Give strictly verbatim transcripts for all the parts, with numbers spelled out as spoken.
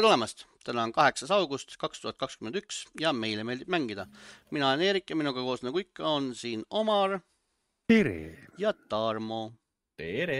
tulemast! Täna on kaheksas august kaks tuhat kakskümmend üks ja meile meeldib mängida. Mina olen Eerik ja minuga koos nagu ikka on siin Omar. Tere! Ja Tarmo. Tere!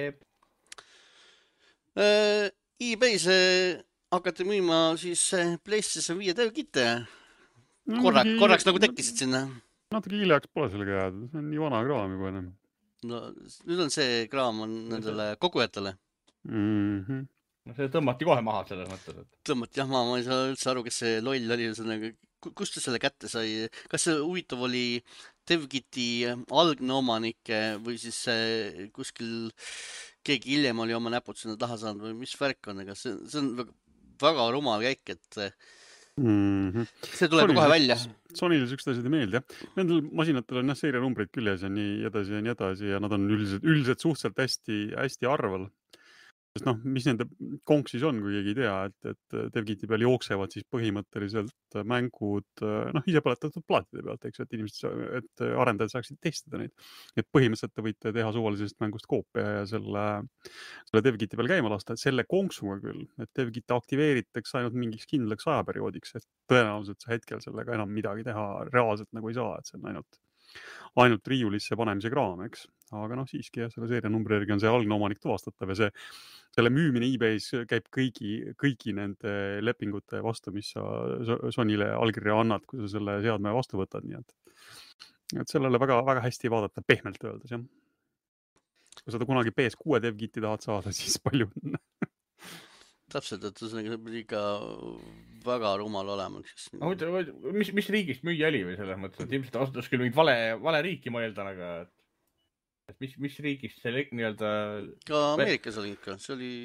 Äh, eBay's hakati müüma siis PlayStation viie devkitte. Korrak, no, korraks nagu tekkisid sinna. Natuke hiljaks pole sellega jääd. See on nii vana kraam juba enam. No, nüüd on see kraam on nendele kogujatele. Mm-hmm. No see tõmmati kohe maha selles mõttes. Et... Tõmmati jah maha, ma ei saa üldse aru, kes see loll oli. Kust ta selle kätte sai? Kas see huvitav oli devkiti algne omanik või siis kuskil keegi hiljem oli oma näpud sinna taha saanud või mis värk on? Ega see, see on väga rumal käik, et mm-hmm. see tuleb Sony, kohe välja. Sonyl sükst asjad ei meeldi, jah. Nendel masinatel on jah seerianumbreid küljes ja nii edasi ja nii edasi ja nad on üldiselt, üldiselt suhteliselt hästi, hästi arval. Sest noh, mis nende konk siis on, kui keegi ei tea, et, et devkiti peal jooksevad siis põhimõtteliselt mängud, noh, ise põletatud plaatide pealt, eks, et inimesed, et arendajad saaksid testida neid. Et põhimõtteliselt te võite teha suvalisest mängust koopia ja selle, selle devkiti peal käima lasta, et selle konksuga küll, et devkit aktiveeritakse ainult mingiks kindlaks ajaperioodiks, et tõenäoliselt sa hetkel sellega enam midagi teha reaalselt nagu ei saa, et see on ainult ainult riiulisse panemise kraam, eks. Aga noh, siiski jah, selle seerianumbri järgi on see algne omanik tuvastatav ja see, selle müümine eBay's käib kõigi, kõigi nende lepingute vastu, mis sa Sonyle allkirja annad, kui sa selle seadme vastu võtad, nii et, et sellele väga, väga hästi vaadata pehmelt öeldes, jah. Kui sa kunagi P S kuus devkiti tahad saada, siis palju on. Täpselt, et see on ikka väga rumal olema. Mis, mis riigist müüa oli või selles mõttes, et ilmselt asutas küll mingit vale, vale riiki mõelda, aga et mis, mis riigist see nii-öelda... Ka Ameerikas oli ikka, see oli...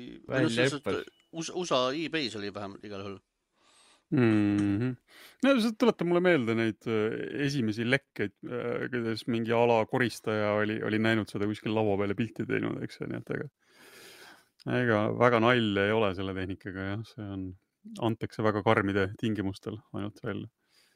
U S A eBay's oli vähemalt igal juhul. Mm-hmm. No, see tuletab mulle meelde neid esimesi lekkeid, kuidas mingi ala koristaja oli, oli näinud seda kuskil laua peale pilti teinud, eks see nii, et ega... Ega väga nalja ei ole selle tehnikaga, jah. See on, antakse väga karmide tingimustel ainult välja.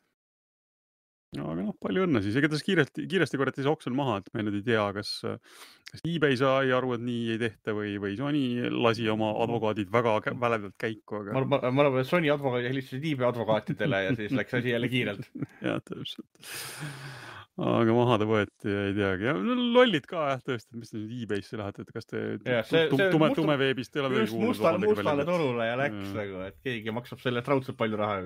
Aga noh, palju õnne siis. Ega tas kiiresti, kiiresti korrati see oksjon maha, et me nüüd ei tea, kas, kas eBay sai aru, et nii ei tehta või, või Sony lasi oma advokaadid väga väledalt käiku. Aga... Ma, ma, ma arvan, et Sony advokaadid helistasid eBay advokaatidele ja siis läks asi jälle kiirelt. jah, täpselt. Aga maha ta võeti ja ei teagi. Ja lollid ka, jah, tõesti, mis te nüüd eBay'sse lähete, et kas te ja, see, tume, tume, musta, tume veebist ei ole just mustale, mustale turule ja läks ja. Nagu, et keegi maksab selle traudselt palju raha.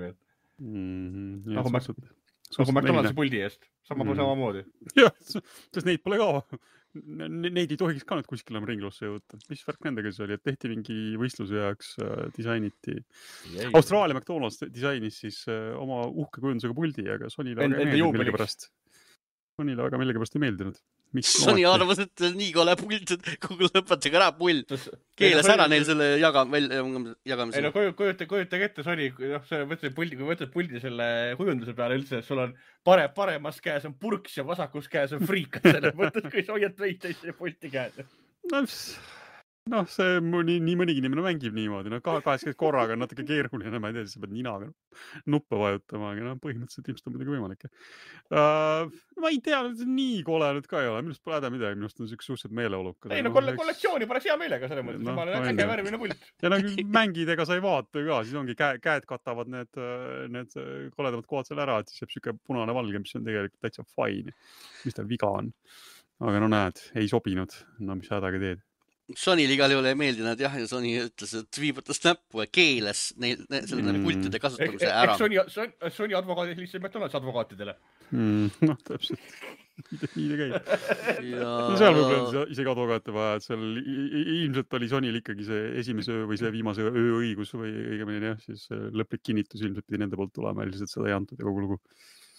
Mm-hmm. Nagu, Mac, nagu McDonaldsi puldi eest. Sama mm-hmm. samamoodi. jah, sest neid pole ka. Neid ei tohiks ka nüüd kuskil on ringlusse jõuda. Mis värk nendega siis oli, et tehti mingi võistluse jaoks äh, disainiti. Jäi. Austraalia McDonald's disainis siis äh, oma uhke kujundusega puldi, aga Sonyle väga meeldib millegipärast. Sonyle väga millegipärast ei meeldinud. Sony arvas, et nii kole pult, et kuhu lõpetage ära pull. Keelas ära neil selle jagam, jagamise. Ei no kujuta, kujuta ette Sony, noh, see võtad puldi, kui võtad puldi selle kujunduse peale üldse, et sul on pare, paremas käes on purks ja vasakus käes on friikas selle mõttes, kui sa hoiad PlayStationi pulti käes. No, noh, see nii, nii mõnigi inimene mängib niimoodi. No, kaheksateist korraga on natuke keeruline, ma ei tea, siis sa pead ninaga nuppe vajutama, aga no, põhimõtteliselt ilmselt on midagi võimalik. Uh, ma ei tea, nii kole nüüd ka ei ole. Minust pole häda midagi, minust on üks suhteliselt meeleolukas. Ei no kolle, kollektsiooni paneks hea meelega selle mõttes. No, ma olen äge värvine pult. Ja no mängid ega sa ei vaata ka, siis ongi käed, käed katavad need, need koledavad kohad seal ära, et siis jääb siuke punane valge, mis on tegelikult täitsa fine. Mis tal viga on. Aga no näed, ei sobinud. No mis hädaga teed. Sonyl igal juhul ei meeldinud jah, ja Sony ütles, et viibutas näppu ja keeles neil, selle mm. pultide kasutamise ära. Ehk Sony, Sony, Sony advokaadid lihtsalt McDonald's advokaatidele. Mm, noh, täpselt. Nii ta käib. Ja... No seal võib-olla isegi advokaate vaja, et seal ilmselt oli Sonyl ikkagi see esimese öö või see viimase öö õigus või õigemini jah, siis lõplik kinnitus ilmselt pidi nende poolt tulema, lihtsalt seda ei antud ja kogu lugu.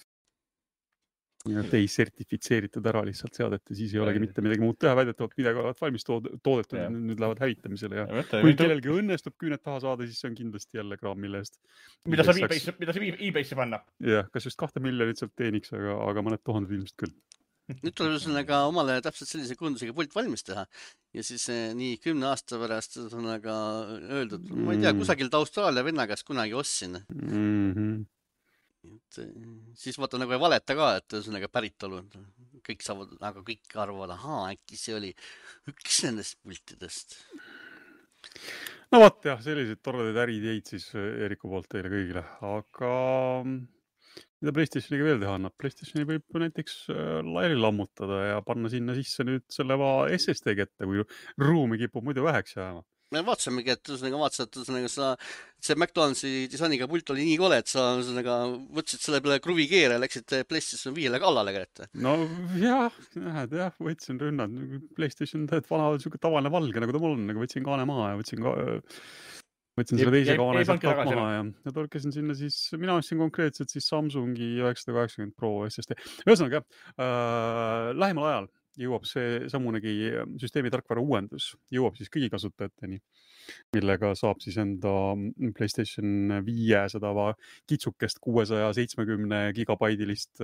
Ja te ei sertifitseeritud ära lihtsalt seadete, siis ei olegi mitte midagi muud teha, väidetavalt midagi olevat valmis toodetud ja nüüd lähevad hävitamisele. Ja kui kellelgi õnnestub küüned taha saada, siis see on kindlasti jälle kraam, mille eest. Mida sa eBay'sse panna? Jah, kas just kahte miljonit sealt teeniks, aga, aga mõned tuhanded ilmselt küll. Nüüd tuleb ühesõnaga omale täpselt sellise kujundusega pult valmis teha. Ja siis nii kümne aasta pärast ühesõnaga öeldud, ma ei tea, kusagilt Austraalia venna käest kunagi ostsin. Mhm. Et, siis vaata nagu ei valeta ka, et ühesõnaga päritolu kõik saavad, aga kõik arvavad, ahaa, äkki see oli üks nendest pultidest. no vot jah, sellised toredad ärideid siis Eeriku poolt teile kõigile, aga mida PlayStationiga veel teha annab? PlayStationi võib näiteks laiali lammutada ja panna sinna sisse nüüd selle S S D kätte, kui ruumi kipub muidu väheks jääma. Me vaatasimegi, et ühesõnaga vaatasid, et ühesõnaga sa, see McDonaldsi disainiga pult oli nii kole, et sa ühesõnaga võtsid selle peale kruvi keere ja läksid PlayStation viiele kallale kätte. No jah, näed jah, võtsin rünnad. PlayStation teed vana siuke tavaline valge, nagu ta mul on, nagu võtsin kaane maha ja võtsin ka, võtsin selle teise kaane sealt tapp maha ja, ja torkasin sinna siis, mina ostsin konkreetselt siis Samsungi üheksasada kaheksakümmend Pro S S D. Ühesõnaga, äh, lähemal ajal jõuab see samunegi süsteemi tarkvara uuendus, jõuab siis kõigi kasutajateni, millega saab siis enda PlayStation viie seda kitsukest kuuesaja seitsmekümne gigabaidilist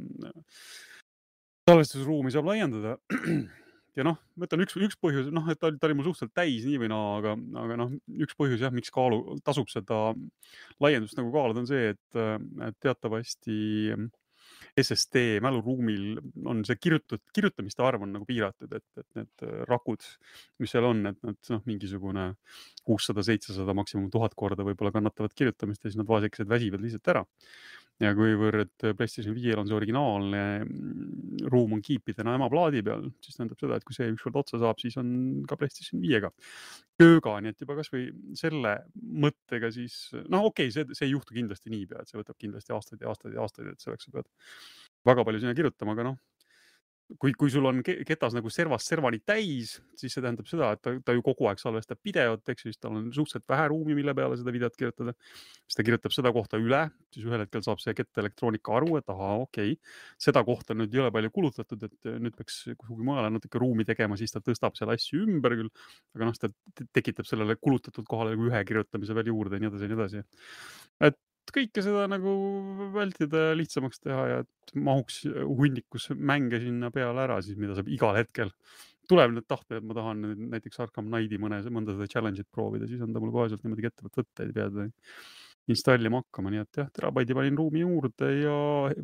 salvestusruumi saab laiendada. Ja noh, ma ütlen üks, üks põhjus, noh, et ta, ta oli mul suhteliselt täis nii või naa, aga, aga noh, üks põhjus jah, miks kaalu, tasub seda laiendust nagu kaaluda on see, et, et teatavasti S S D mäluruumil on see kirjutatud, kirjutamiste arv on nagu piiratud, et, et need rakud, mis seal on, et nad noh, mingisugune kuussada seitsesada maksimum tuhat korda võib-olla kannatavad kirjutamist ja siis nad vaesekesed väsivad lihtsalt ära. Ja kuivõrd PlayStation viiel on see originaalne ruum on kiipidena ema plaadi peal, siis tähendab seda, et kui see ükskord otsa saab, siis on ka PlayStation viiega kööga, nii et juba kas või selle mõttega siis, noh okei, okay, see, see ei juhtu kindlasti niipea, et see võtab kindlasti aastaid ja aastaid ja aastaid, et selleks sa pead väga palju sinna kirjutama, aga noh, kui, kui sul on ketas nagu servast servani täis, siis see tähendab seda, et ta, ta ju kogu aeg salvestab videot, eks siis tal on suhteliselt vähe ruumi, mille peale seda videot kirjutada. Siis ta kirjutab seda kohta üle, siis ühel hetkel saab see kett elektroonika aru, et aha, okei, okay. Seda kohta nüüd ei ole palju kulutatud, et nüüd peaks kuhugi mujale natuke ruumi tegema, siis ta tõstab seal asju ümber küll, aga noh, ta tekitab sellele kulutatud kohale ühe kirjutamise veel juurde ja nii edasi ja nii edasi. Et kõike seda nagu vältida ja lihtsamaks teha ja et mahuks hunnikus mänge sinna peale ära, siis mida saab igal hetkel. Tuleb nüüd tahte, et ma tahan näiteks Arkham Knighti mõne, mõnda seda challenge'it proovida, siis on ta mul koheselt niimoodi kettavat võtta, ei pead installima hakkama, nii et jah, terabaidi panin ruumi juurde ja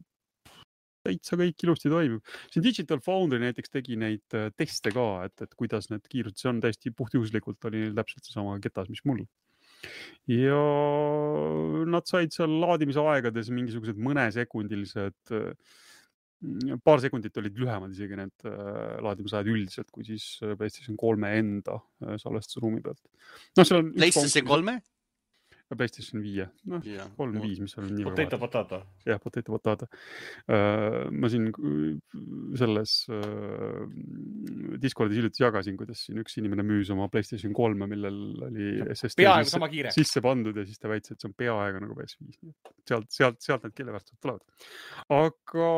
täitsa kõik ilusti toimib. Siin Digital Foundry näiteks tegi neid teste ka, et, et kuidas need kiirused, see on täiesti puhtjuhuslikult oli täpselt see sama ketas, mis mul. Ja nad said seal laadimise aegades mingisugused mõnesekundilised, paar sekundit olid lühemad isegi need laadimisajad üldiselt, kui siis PlayStation kolme enda salvestusruumi pealt. No, seal on PlayStation kolme? PlayStation viie, noh, kolm viis, mis on nii potato potato. Jah, potato potato. Ma siin selles Discordis hiljuti jagasin, kuidas siin üks inimene müüs oma PlayStation kolme, millel oli S S D sisse, sisse pandud ja siis ta väitsi, et see on peaaegu nagu P S viis. Sealt, sealt, sealt need keeleväärtused tulevad. Aga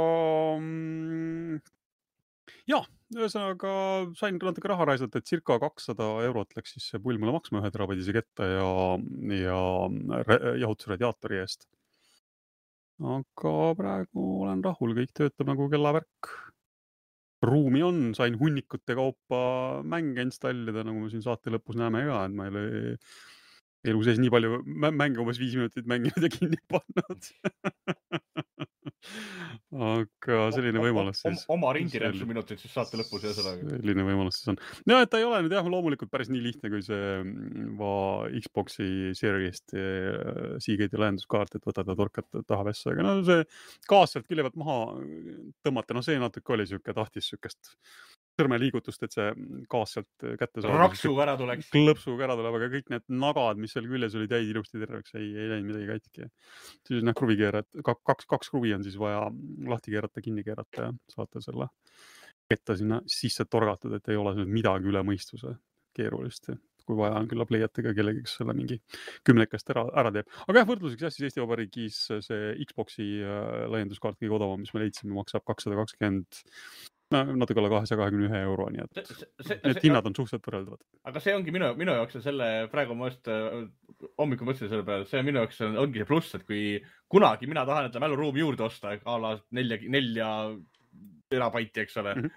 jah, ühesõnaga sain natuke raha raisata, et circa kakssada eurot läks siis see pull mulle maksma ühe terabaidise kette ja, ja jahutusradiaatori eest. Aga praegu olen rahul, kõik töötab nagu kellavärk. Ruumi on, sain hunnikute kaupa mänge installida, nagu me siin saate lõpus näeme ka, et ma ei ole elu sees nii palju mänge umbes viis minutit mänginud ja kinni pannud. Aga selline võimalus siis. Oma rindirämpsu minutit siis saate lõpus ja seda. Selline võimalus siis on. No, et ta ei ole nüüd jah, loomulikult päris nii lihtne, kui see va Xboxi Series'st Seagate lahenduskaart, et võtad ja torkad taha vessa. Aga no see kaas sealt küljevalt maha tõmmata, no see natuke oli siuke tahtis siukest sõrmeliigutust, et see kaas sealt kätte saab. Raksuga ära tuleks. Klõpsuga ära tuleb, aga kõik need nagad, mis seal küljes oli täid ilusti terveks, ei, ei läinud midagi katki. Siis näh, kruvi keerad, kaks, kaks kruvi on siis vaja lahti keerata, kinni keerata ja saate selle ketta sinna sisse torgatud, et ei ole midagi üle mõistuse keerulist. Kui vaja on küllap leiate ka kellegi, kes selle mingi kümnekast ära, ära teeb. Aga jah, võrdluseks jah, siis Eesti Vabariigis see Xboxi laienduskaart kõige odavam, mis me leidsime, maksab kakssada kakskümmend no, natuke alla kahesaja kahekümne ühe euro, nii et see, see, need see, hinnad on suhteliselt võrreldavad. Aga see ongi minu, minu jaoks selle, praegu ma just hommikul mõtlesin selle peale, see minu jaoks on, ongi see pluss, et kui kunagi mina tahan enda mäluruumi juurde osta, a la nelja, nelja terabaiti, eks ole, mm -hmm.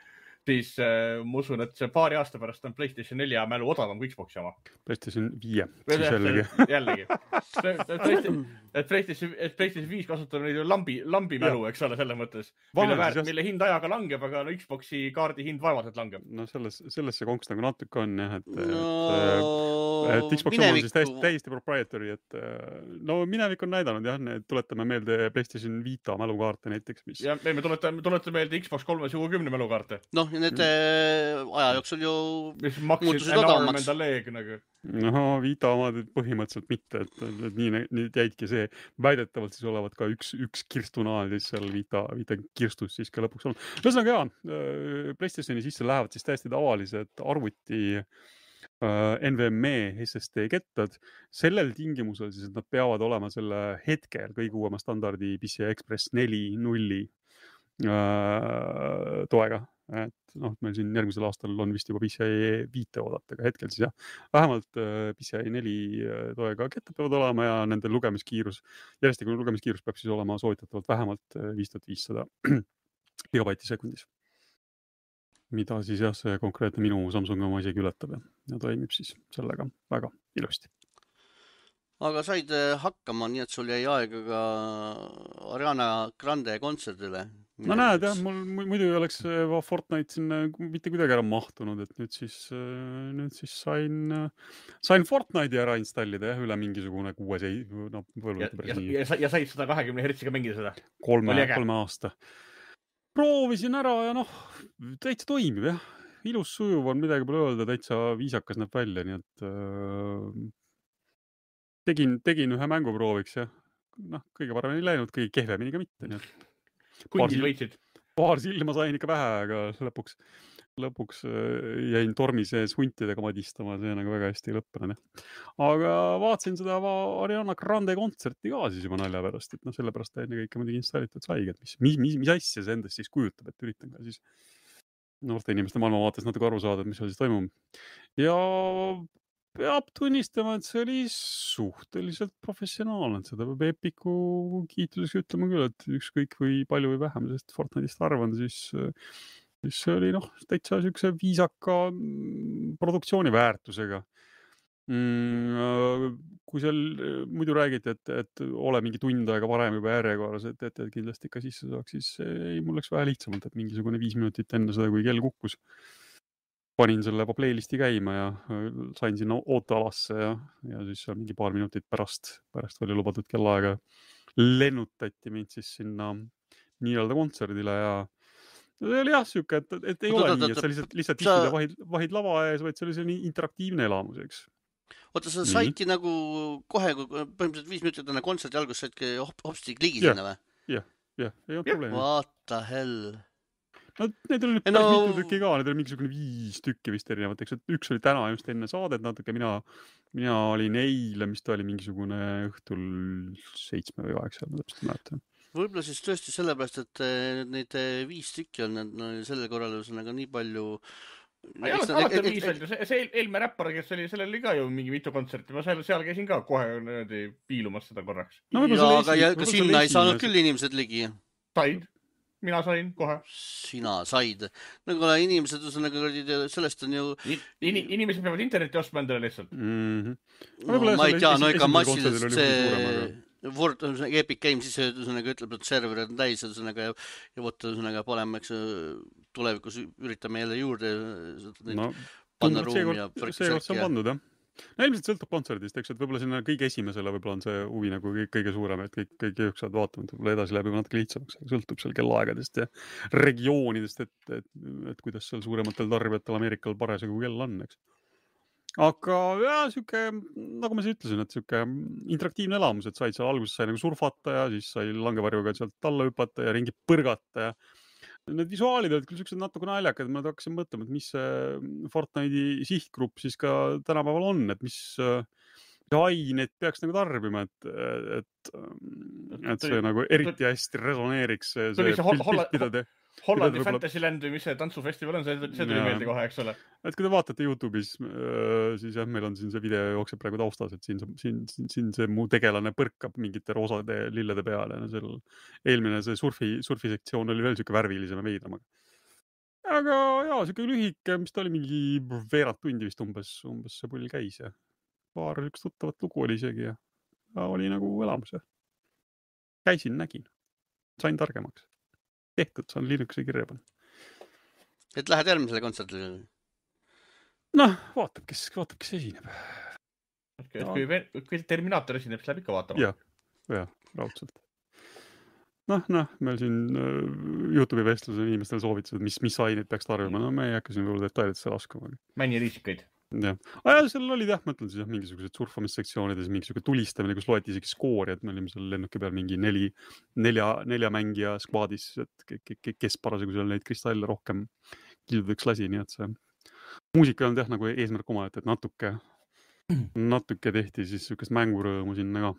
siis äh, ma usun, et see paari aasta pärast on PlayStation neli mälu odavam kui Xboxi oma. PlayStation viie, siis jällegi. jällegi. Et PlayStation, et PlayStation viis kasutab neid lambi, lambi mälu, eks ole, selles mõttes. Mille, väärt, mille hind ajaga langeb, aga no Xboxi kaardi hind vaevaselt langeb. No selles, selles see konks nagu natuke on, jah, et, no, et, et Xbox mineviku... on siis täiesti, täiesti proprietary, et no minevik on näidanud, jah, tuletame meelde PlayStation Vita mälukaarte näiteks, mis... Ja me tuletame, tuletame meelde Xbox kolmesajakümne mälukaarte. noh, ja need mm. aja jooksul ju mis maksid enormenda leeg, nagu. No, Vita omad põhimõtteliselt mitte, et, et nii, nii jäidki see väidetavalt siis olevat ka üks, üks kirstunaal siis seal Vita, Vita kirstus siis ka lõpuks olnud. Ühesõnaga jaa, PlayStationi sisse lähevad siis täiesti tavalised arvuti N V M E S S D kettad. Sellel tingimusel siis, et nad peavad olema selle hetkel kõige uuema standardi P C I Express neli nulli toega. Et noh, meil siin järgmisel aastal on vist juba P C I viite oodata, aga hetkel siis jah, vähemalt P C I neli toega kettad peavad olema ja nende lugemiskiirus, järjestikune lugemiskiirus peab siis olema soovitatavalt vähemalt viis tuhat viissada gigabaiti sekundis. Mida siis jah, see konkreetne minu Samsung oma isegi ületab ja, ja toimib siis sellega väga ilusti. Aga said hakkama, nii et sul jäi aega ka Ariana Grande kontserdile? No näed jah, mul muidu ei oleks Fortnite sinna mitte kuidagi ära mahtunud, et nüüd siis, nüüd siis sain, sain Fortnite'i ära installida jah, üle mingisugune kuues ei... No, ja, ja, ja, ja said sada kahekümne hertsiga mängida seda? Kolme, kolme aasta. Proovisin ära ja noh, täitsa toimib jah. Ilus sujuv on, midagi pole öelda, täitsa viisakas näeb välja, nii et äh, tegin, tegin ühe mängu prooviks ja noh, kõige paremini läinud, kõige kehvemini ka mitte, nii et Hundid võitsid. Paar silma sain ikka vähe, aga lõpuks, lõpuks jäin tormi sees huntidega madistama, see nagu väga hästi lõppenud. Aga vaatasin seda Ariana Grande kontserti ka siis juba nalja pärast, et noh, sellepärast enne kõike muidugi installitud saigi, et mis, mis, mis, mis asja see endast siis kujutab, et üritan ka siis noorte inimeste maailma vaates natuke aru saada, et mis seal siis toimub. Ja peab tunnistama, et see oli suhteliselt professionaalne, et seda peab Epiku kiituseks ütlema küll, et ükskõik või palju või vähem, sest Fortnite'ist arvan, siis, siis see oli noh, täitsa siukse viisaka produktsiooni väärtusega. Mm, kui seal muidu räägiti, et, et ole mingi tund aega varem juba järjekorras, et, et, et kindlasti ikka sisse saaks, siis ei, mul läks vähe lihtsamalt, et mingisugune viis minutit enne seda, kui kell kukkus. Panin selle playlisti käima ja sain sinna ootealasse ja, ja siis mingi paar minutit pärast, pärast oli lubatud kellaaega lennutati mind siis sinna nii-öelda kontserdile ja see oli jah siuke, et, et ei ole nii, et sa lihtsalt, lihtsalt istud ja vahid, vahid lava ees, vaid see oli selline interaktiivne elamus, eks. Oota, sa saidki nagu kohe, kui põhimõtteliselt viis minutit enne kontserti alguses saidki hopsti kligi sinna või? Jah, jah, ei olnud probleemi. What the hell? No, need oli nüüd no... päris mitu tükki ka, need oli mingisugune viis tükki vist erinevat, eks, et üks oli täna just enne saadet natuke, mina, mina olin eile, mis ta oli mingisugune õhtul seitsme või kaheksa, ma täpselt mäletan. Võib-olla siis tõesti sellepärast, et neid viis tükki on no, selle korral ühesõnaga nii palju... Ei ole alati viis olnud, see, see Elme räppar, kes oli, sellel oli ka ju mingi mitu kontserti, ma seal, seal käisin ka kohe nöödi piilumas seda korraks. No, ja, aga ja, ka sinna ei saanud küll inimesed ligi. Said. Mina sain kohe. Sina said. Nagu inimesed, sellest on ju... In, inimesed peavad internetti ostma endale lihtsalt. Mm-hmm. No, ma ei tea, no ega massiliselt see... Word, Epic Games siis ühesõnaga ütleb, et server on täis ühesõnaga ja, ja võtta ühesõnaga paneme, eks tulevikus üritame jälle juurde no, panna ruumi ja seekord see on pandud, jah. No, ilmselt sõltub kontserdist, eks, et võib-olla sinna kõige esimesele võib-olla on see huvi nagu kõige suurem, et kõik, kõik jõuksad vaatama, et võib-olla edasi läheb juba natuke lihtsamaks, sõltub seal kellaaegadest ja regioonidest, et, et, et kuidas seal suurematel tarbijatel Ameerikal parasjagu kell on, eks. Aga jah, siuke, nagu ma siis ütlesin, et siuke interaktiivne elamus, et said seal alguses sai nagu surfata ja siis sai langevarjuga sealt alla hüpata ja ringi põrgata ja need visuaalid olid küll siuksed natuke naljakad, ma hakkasin mõtlema, et mis Fortnite'i sihtgrupp siis ka tänapäeval on, et mis aineid peaks nagu tarbima, et, et, et see nagu eriti hästi resoneeriks see, see pilt, mida te... Hollandi Fantasyland või mis see tantsufestival on, see, see tuli meelde kohe, eks ole. Et kui te vaatate YouTube'is, siis jah, meil on siin see video jookseb praegu taustas, et siin, siin, siin see mu tegelane põrkab mingite roosade lillede peale. No seal eelmine see surfi, surfisektsioon oli veel siuke värvilisem ja veidram. aga jaa, siuke lühike, mis ta oli mingi veerand tundi vist umbes, umbes see pull käis ja paar üks tuttavat lugu oli isegi ja, ja oli nagu elamus ja käisin, nägin, sain targemaks. Tehtud, saan Linuxi kirja panna. Et lähed järgmisele kontserdile? Noh, vaatab, kes, vaatab, kes esineb. Okay, no. kui, kui Terminaator esineb, siis läheb ikka vaatama. Jah, jah, raudselt. Noh, noh, meil siin YouTube'i vestluse inimestel soovitused, mis, mis aineid peaks tarbima. No me ei hakka siin võib-olla detailidesse laskuma. Männiriisikaid. Jah. Ah, jah, seal oli jah, mõtlen siis jah, mingisugused surfamissektsioonides, mingisugune tulistamine, kus loeti isegi skoori, et me olime seal lennuki peal mingi neli, nelja, nelja mängija skvaadis, et kes parasjagu seal neid kristalle rohkem kildudeks lasi, nii et see muusika on jah nagu eesmärk oma, et, et natuke, natuke tehti siis sükest mängurõõmu sinna ka.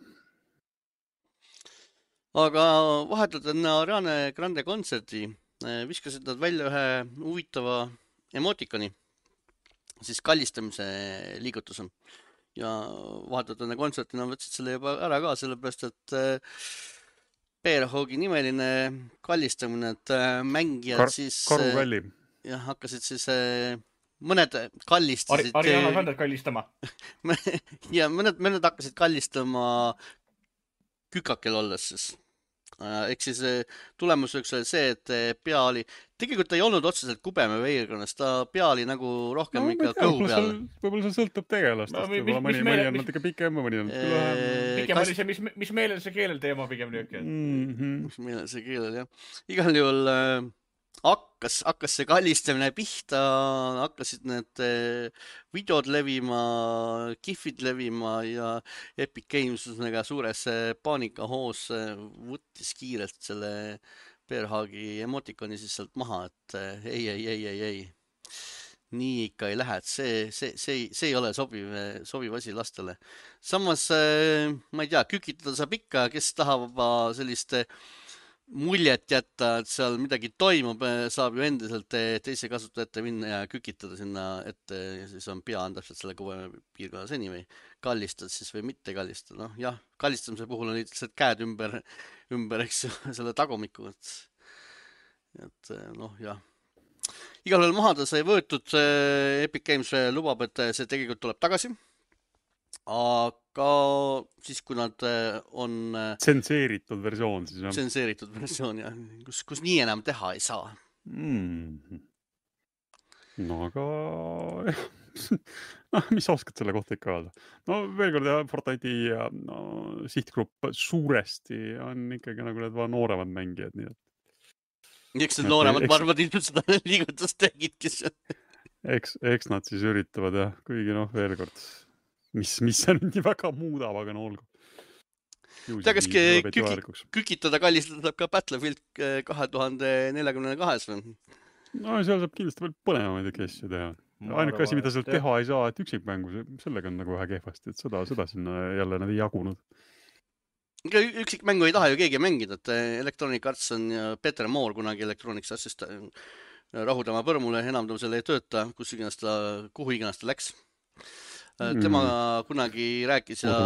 Aga vahetult enne Ariane Grande kontserti viskasid nad välja ühe huvitava emotikoni, siis kallistamise liigutuse. Ja vahetult enne kontserti nad võtsid selle juba ära ka, sellepärast, et Bearhawki nimeline kallistamine, et mängijad Kar siis Karukalli. Ja hakkasid siis mõned kallistasid Ar Ariana Sander kallistama ja mõned, mõned hakkasid kallistama kükakel olles siis. Ehk siis tulemuseks oli see, et pea oli, tegelikult ta ei olnud otseselt kubeme veirkonnas, ta pea oli nagu rohkem no, ikka kõhu peal. Võib-olla see sõltub tegelastest, no, võib-olla mõni, mõni on natuke pikem, mõni on eee, pikem kas... oli see, mis, mis meelel see keelel teema pigem niuke. Mm -hmm. Mis meelel see keelel, jah. Igal juhul äh, hakkas, hakkas see kallistamine pihta, hakkasid need videod levima, gifid levima ja Epic Games väga suures paanikahoos võttis kiirelt selle Bearhawki emotikoni siis sealt maha, et ei, ei, ei, ei, ei. Nii ikka ei lähe, et see, see, see, see ei ole sobiv, sobiv asi lastele. Samas, ma ei tea, kükitada saab ikka, kes tahab sellist muljet jätta, et seal midagi toimub, saab ju endiselt teise kasutajate minna ja kükitada sinna ette ja siis on pea on täpselt selle kuue piirkonnas anyway. Kallistad siis või mitte kallistada. Noh, jah, kallistamise puhul on lihtsalt käed ümber, ümber eks selle tagumiku, et, et noh, jah. Igal juhul maha ta sai võetud, Epic Games lubab, et see tegelikult tuleb tagasi. Aga siis, kui nad on... Tsenseeritud versioon siis, jah? Tsenseeritud versioon, jah. Kus, kus nii enam teha ei saa. Mm. No, aga... no, mis oskad selle kohta ikka öelda? No, veel kord, Fortnite'i no, sihtgrupp suuresti on ikkagi nagu need vaan nooremad mängijad, nii et... Eks need nooremad, eks... ma arvan, et seda liigutust tegidki seal. Eks, eks nad siis üritavad, jah, kuigi noh, veel kord... Mis, mis see nüüd nii väga muudab, aga no olgu. Tea, kas küki, kükitada kallistada saab ka Battlefield kahe tuhande neljakümne kahes või? No seal saab kindlasti veel põnevamaid asju teha. Ainuke asi, mida sealt teha ei saa, et üksikmängu, sellega on nagu vähe kehvasti, et seda, seda sinna jälle nad ei jagunud. Üksikmängu ei taha ju keegi mängida, et Electronic Arts on ja Peter Moore kunagi Electronic Artsist rahudama põrmule, enam ta selle ei tööta, kus iganes ta, kuhu iganes ta läks. Tema mm. kunagi rääkis ja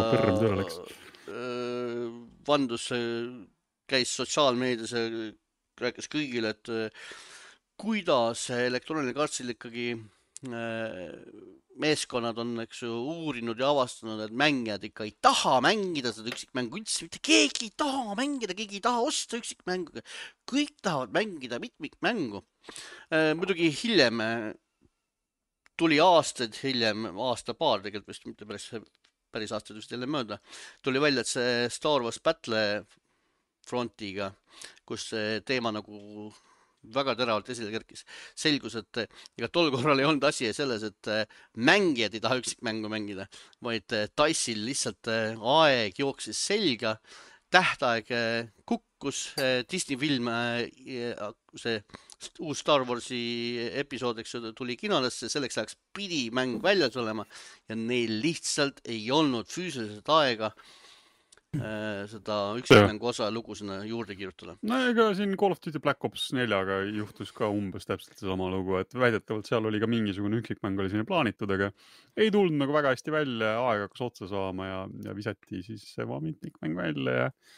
vandus, käis sotsiaalmeedias ja rääkis kõigile, et kuidas Electronic Artsil ikkagi meeskonnad on eks ju, uurinud ja avastanud, et mängijad ikka ei taha mängida seda üksikmängu, üldse mitte keegi ei taha mängida, keegi ei taha osta üksikmängu, kõik tahavad mängida mitmikmängu. Muidugi hiljem tuli aastaid hiljem, aasta paar tegelikult vist, mitte päris, päris aastaid vist jälle mööda, tuli välja, et see Star Wars Battlefrontiga, kus see teema nagu väga teravalt esile kerkis. Selgus, et ega tol korral ei olnud asi selles, et mängijad ei taha üksikmängu mängida, vaid Dice'il lihtsalt aeg jooksis selga, tähtaeg kukkus, Disney film, see uus Star Warsi episoodiks tuli kinodesse, selleks ajaks pidi mäng väljas olema ja neil lihtsalt ei olnud füüsiliselt aega äh, seda üksikmängu osa lugu sinna juurde kirjutada. No ega siin Call of Duty Black Ops neljaga juhtus ka umbes täpselt sama lugu, et väidetavalt seal oli ka mingisugune üksikmäng oli sinna plaanitud, aga ei tulnud nagu väga hästi välja, aega hakkas otsa saama ja, ja visati siis see vaan mitmikmäng välja ja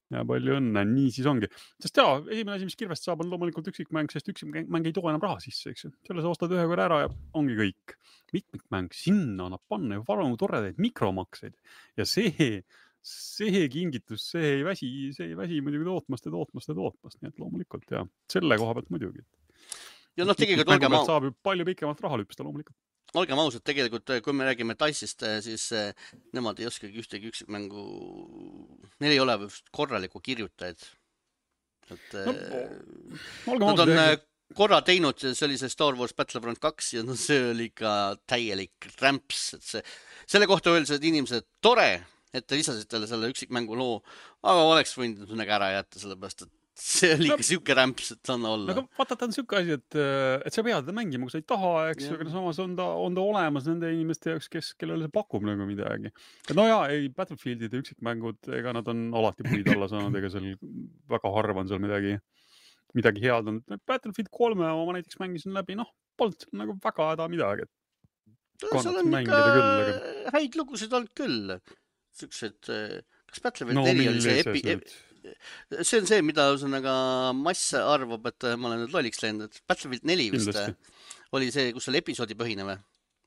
ja palju õnne, nii siis ongi. Sest jaa, esimene asi, mis kirvest saab, on loomulikult üksikmäng, sest üksikmäng ei too enam raha sisse, eks ju. Selle sa ostad ühe korra ära ja ongi kõik. Mitmikmäng, sinna annab panna ju varmu toredaid mikromakseid. Ja see, see kingitus, see ei väsi, see ei väsi muidugi tootmast ja tootmast ja tootmast. Nii et loomulikult, ja selle koha pealt muidugi. Ja noh, tegelikult olge ma... saab ju palju pikemalt raha lüpsta loomulikult. Olgem ausad, tegelikult, kui me räägime Dicest, siis nemad ei oskagi ühtegi üksikmängu, neil ei ole korralikku kirjutajad. Et, no, nad on jah. korra teinud, see oli see Star Wars Battlefront kaks ja no, see oli ikka täielik rämps. Et see, selle kohta öeldes, et inimesed, tore, et te lisasid talle selle üksikmängu loo, aga oleks võinud nagu ära jätta, sellepärast, et see oli ikka no, siuke rämps, et anna olla. Aga vaata, ta on siuke asi, et, et sa pead mängima, kui sa ei taha, eks ju, aga samas on ta, on ta olemas nende inimeste jaoks, kes, kellele see pakub nagu midagi. Et no jaa, ei, Battlefieldid ja üksikmängud, ega nad on alati puid alla saanud, ega seal väga harva on seal midagi, midagi head on. Battlefield kolme oma näiteks mängisin läbi, noh, polnud seal nagu väga häda midagi. Seal on ikka küll, aga... häid lugusid olnud küll. Siuksed, kas Battlefield no, neli oli see epi... Epi... See on see, mida ühesõnaga mass arvab, et ma olen nüüd lolliks läinud, et Battlefield neli vist Kindlasti. Oli see, kus oli episoodi põhine või?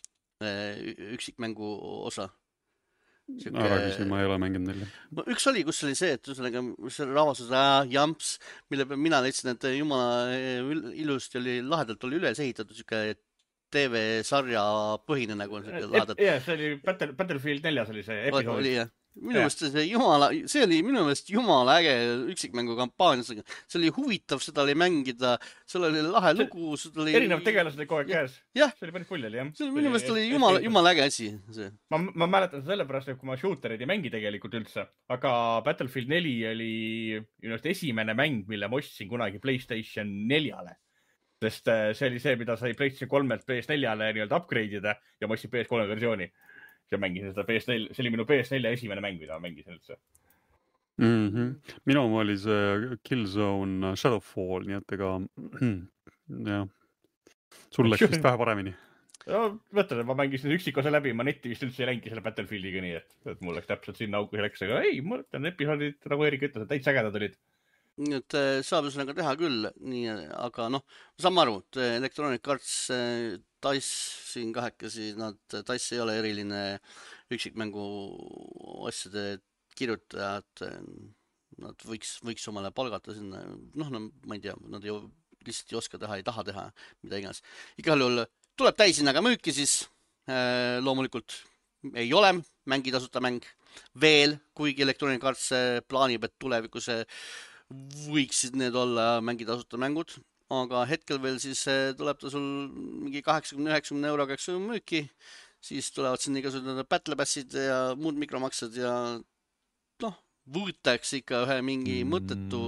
Üksikmängu osa. Siuke... Ära küsin, ma ei ole mänginud neile. No, üks oli, kus oli see, et ühesõnaga ravastus äh, jamps, mille peal mina leidsin, et jumala ilusti oli, lahedalt oli üles ehitatud siuke T V-sarja põhine nagu on siuke lahedalt. Jah, see oli Battle, Battlefield neljas oli see episood. Oli jah. Minu meelest see jumala, see oli minu meelest jumala äge üksikmängu kampaanias. See oli huvitav, seda oli mängida, seal oli lahe lugu. Oli... Erinevad tegelased oli kogu aeg käes. Ja. See oli päris pull oli, jah. See minu meelest oli jumala, jumala äge asi. See. Ma, ma mäletan sellepärast, et kui ma shooterid ei mängi tegelikult üldse, aga Battlefield neli oli esimene mäng, mille ma ostsin kunagi PlayStation neljale. Sest see oli see, mida sai PlayStation kolmelt P S neljale nii-öelda upgrade'ida ja ma ostsin P S kolme versiooni. Ja mängisin seda P S neli, see oli minu P S neli esimene mäng, mida ma mängisin üldse. Mm-hmm. Minu oli see Killzone Shadowfall, nii et ega jah, sul läks vist vähe paremini. No, mõtlen, ma mängisin üksikosa läbi, ma netti vist üldse ei längi selle Battlefieldiga nii, et, et mul läks täpselt sinna auku läks, aga ei, ma mõtlen, episoodid, nagu Erik ütles, et täitsa ägedad olid. Nii et saab üsnaga teha küll, nii, aga noh, saame aru, et Electronic Arts, Dice siin kahekesi, nad, Dice ei ole eriline üksikmängu asjade kirjutajad, nad võiks, võiks omale palgata sinna, noh, no, ma ei tea, nad ju lihtsalt ei oska teha, ei taha teha, mida iganes. Igal juhul tuleb täishinnaga müüki siis, loomulikult ei ole mängi tasuta mäng veel, kuigi Electronic Arts plaanib, et tulevikus võiksid need olla mängi tasuta mängud, aga hetkel veel siis tuleb ta sul mingi kaheksakümne üheksakümne euroga müüki, siis tulevad siin igasugused battle passid ja muud mikromaksed ja noh, võõtakse ikka ühe mingi mõttetu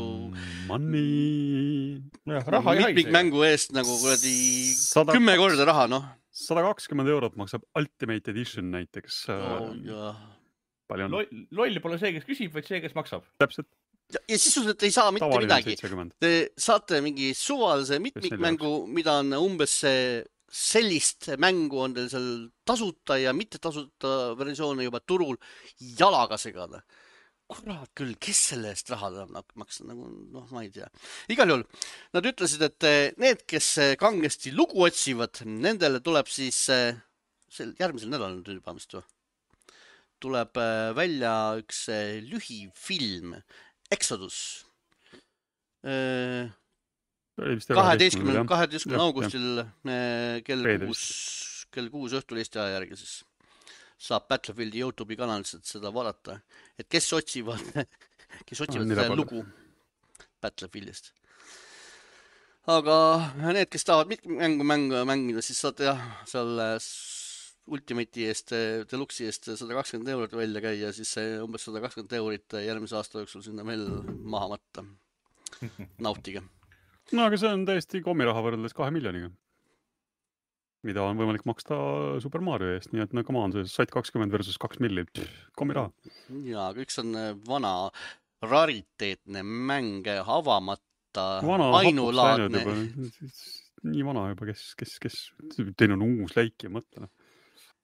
money ja, raha ei haise. Mängu eest nagu kuradi kümme korda raha, noh. sada kakskümmend eurot maksab Ultimate Edition näiteks. Oh, ja. Palju on? Loll, loll pole see, kes küsib, vaid see, kes maksab. Täpselt. Ja, ja sisuliselt ei saa mitte Tavaline midagi. seitsekümmend. Te saate mingi suvalise mitmikmängu, mida on umbes sellist mängu on teil seal tasuta ja mitte tasuta versioone juba turul jalaga segada. Kurat küll, kes selle eest raha tahab maksta, nagu, noh, ma ei tea. Igal juhul, nad ütlesid, et need, kes kangesti lugu otsivad, nendele tuleb siis sel järgmisel nädalal juba vist või? Tuleb välja üks lühifilm Exodus. kaheteistkümnendal augustil kell kuus, kell kuus õhtul Eesti aja järgi siis saab Battlefieldi YouTube'i kanaliselt seda vaadata. Et kes otsivad, kes otsivad no, seda lugu Battlefieldist. Aga need, kes tahavad mängu mängu mängida, siis saate jah, seal Ultimate'i eest, Deluxe'i eest sada kakskümmend eurot välja käia, siis umbes sada kakskümmend eurit järgmise aasta jooksul sinna veel maha matta. Nautige. No aga see on täiesti kommiraha võrreldes kahe miljoniga, mida on võimalik maksta Super Mario eest, nii et no come on, see sait kakskümmend versus kaks miljonit, kommiraha. Ja, aga üks on vana rariteetne mäng, avamata, vana, ainulaadne. Nii vana juba, kes, kes, kes, teil on uus läik ja mõtle.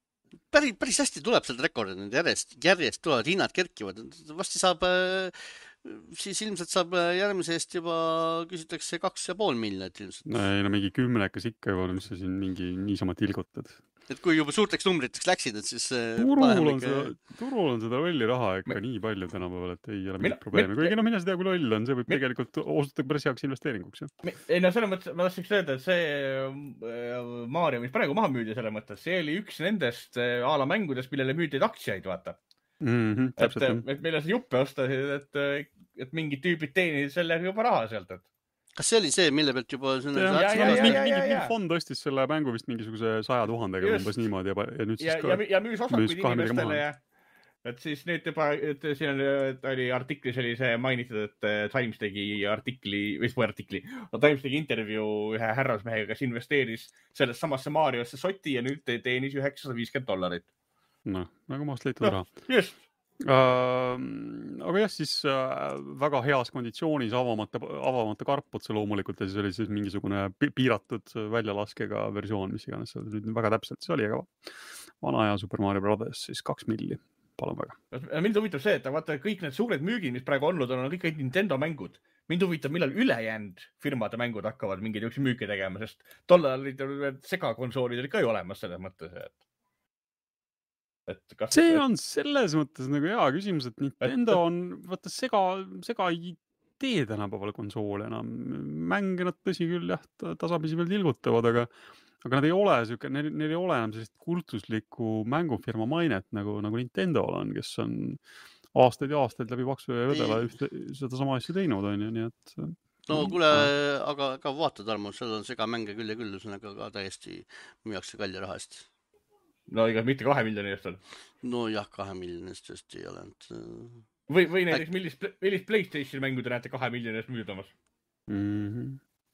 Päris, päris hästi tuleb sealt rekordid, järjest, järjest tulevad hinnad kerkivad. Vasti saab siis ilmselt saab järgmise eest juba küsitakse kaks ja pool miljonit ilmselt. ei no mingi kümnekas ikka juba, mis sa siin mingi niisama tilgutad. Et kui juba suurteks numbriteks läksid, et siis turul on, seda, turul on seda lolli raha ikka me... nii palju tänapäeval, et ei ole mingit probleemi. Kuigi no mina seda, kui loll on, see võib me... tegelikult osutada päris heaks investeeringuks. Me... Ei no selles mõttes, ma tahtsin öelda, et see Mario, mis praegu maha müüdi selles mõttes, see oli üks nendest a la mängudest, millele müüdid aktsiaid, vaata. Mm-hmm, et, et meile see juppe ostasid, et, et mingid tüübid teenisid sellega juba raha sealt, et kas see oli see, mille pealt juba... Ja, ja, ja, ja, mingi, ja, mingi fond ostis selle mängu vist mingisuguse saja tuhandega umbes niimoodi ja, ja nüüd siis ja, ka... Ja, ja müüs osakuid inimestele ja... Et siis nüüd juba, et siin oli artiklis oli see mainitud, et Times tegi artikli, või või artikli, no Times tegi intervjuu ühe härrasmehega, kes investeeris sellest samasse Mariosse soti ja nüüd teenis üheksasada viiskümmend dollarit. No, nagu maast leitud no, raha. Just. Uh, aga jah, siis uh, väga heas konditsioonis avamata, avamata karputse loomulikult ja siis oli siis mingisugune piiratud väljalaskega versioon, mis iganes see nüüd väga täpselt siis oli, aga vana ja Super Mario Brothers siis kaks milli, palun väga. Mind huvitab see, et vaata kõik need suured müügid, mis praegu olnud on, on kõik Nintendo mängud. Mind huvitab, millal ülejäänud firmade mängud hakkavad mingeid üks müüke tegema, sest tollal olid segakonsoolid olid ka ju olemas selles mõttes, et Et kas... see on selles mõttes nagu hea küsimus, et Nintendo on, vaata sega, sega ei tee tänapäeval konsoole enam. Mänge nad tõsi küll jah, tasapisi veel tilgutavad, aga, aga nad ei ole süke, neil, neil ei ole enam sellist kultuslikku mängufirma mainet nagu, nagu Nintendo'l on, kes on aastaid ja aastaid läbi paksu ja õdela ühte, seda sama asja teinud on ju, nii et... No kuule, aga, aga vaata Tarmo, seal on sega mänge küll ja küll, üsnaga ka täiesti müüakse kalli raha eest. No iga mitte kahe miljoni eest on. No jah, kahe miljoni eest just ei ole. Või, või näiteks millist, millist PlayStation mängu te näete kahe miljoni eest müüdamas? Mm-hmm.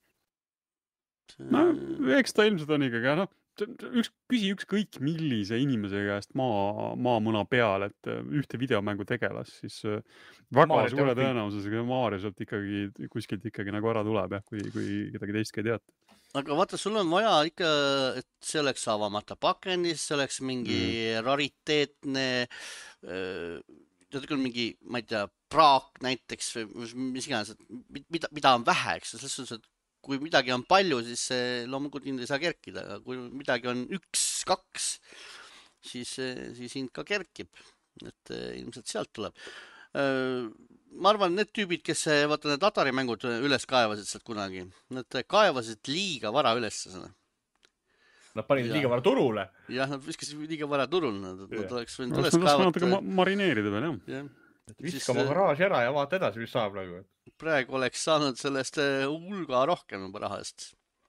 No, eks ta ilmselt on ikkagi, no, üks, küsi ükskõik millise inimese käest maa, maamuna peal, et ühte videomängu tegelas, siis väga Mario suure tõenäosusega Mario sealt ikkagi kuskilt ikkagi nagu ära tuleb, jah, kui, kui kedagi teist ei teata. Aga vaata, sul on vaja ikka, et see oleks avamata pakendis, see oleks mingi mm. rariteetne, tead küll mingi, ma ei tea, praak näiteks või mis iganes, mida, mida on vähe, eks selles suhtes, et kui midagi on palju, siis loomulikult hind ei saa kerkida, aga kui midagi on üks, kaks, siis, siis hind ka kerkib, et ilmselt sealt tuleb. Ma arvan, need tüübid, kes vaata need Atari mängud üles kaevasid sealt kunagi, nad kaevasid liiga vara üles seda. Nad panid ja. liiga vara turule. Jah, nad viskasid liiga vara turule. Nad, yeah. nad oleks võinud üles kaevata. Ma marineerida veel, jah. jah. Viska oma garaaži ära ja vaata edasi, mis saab nagu. Praegu oleks saanud sellest hulga rohkem juba raha eest.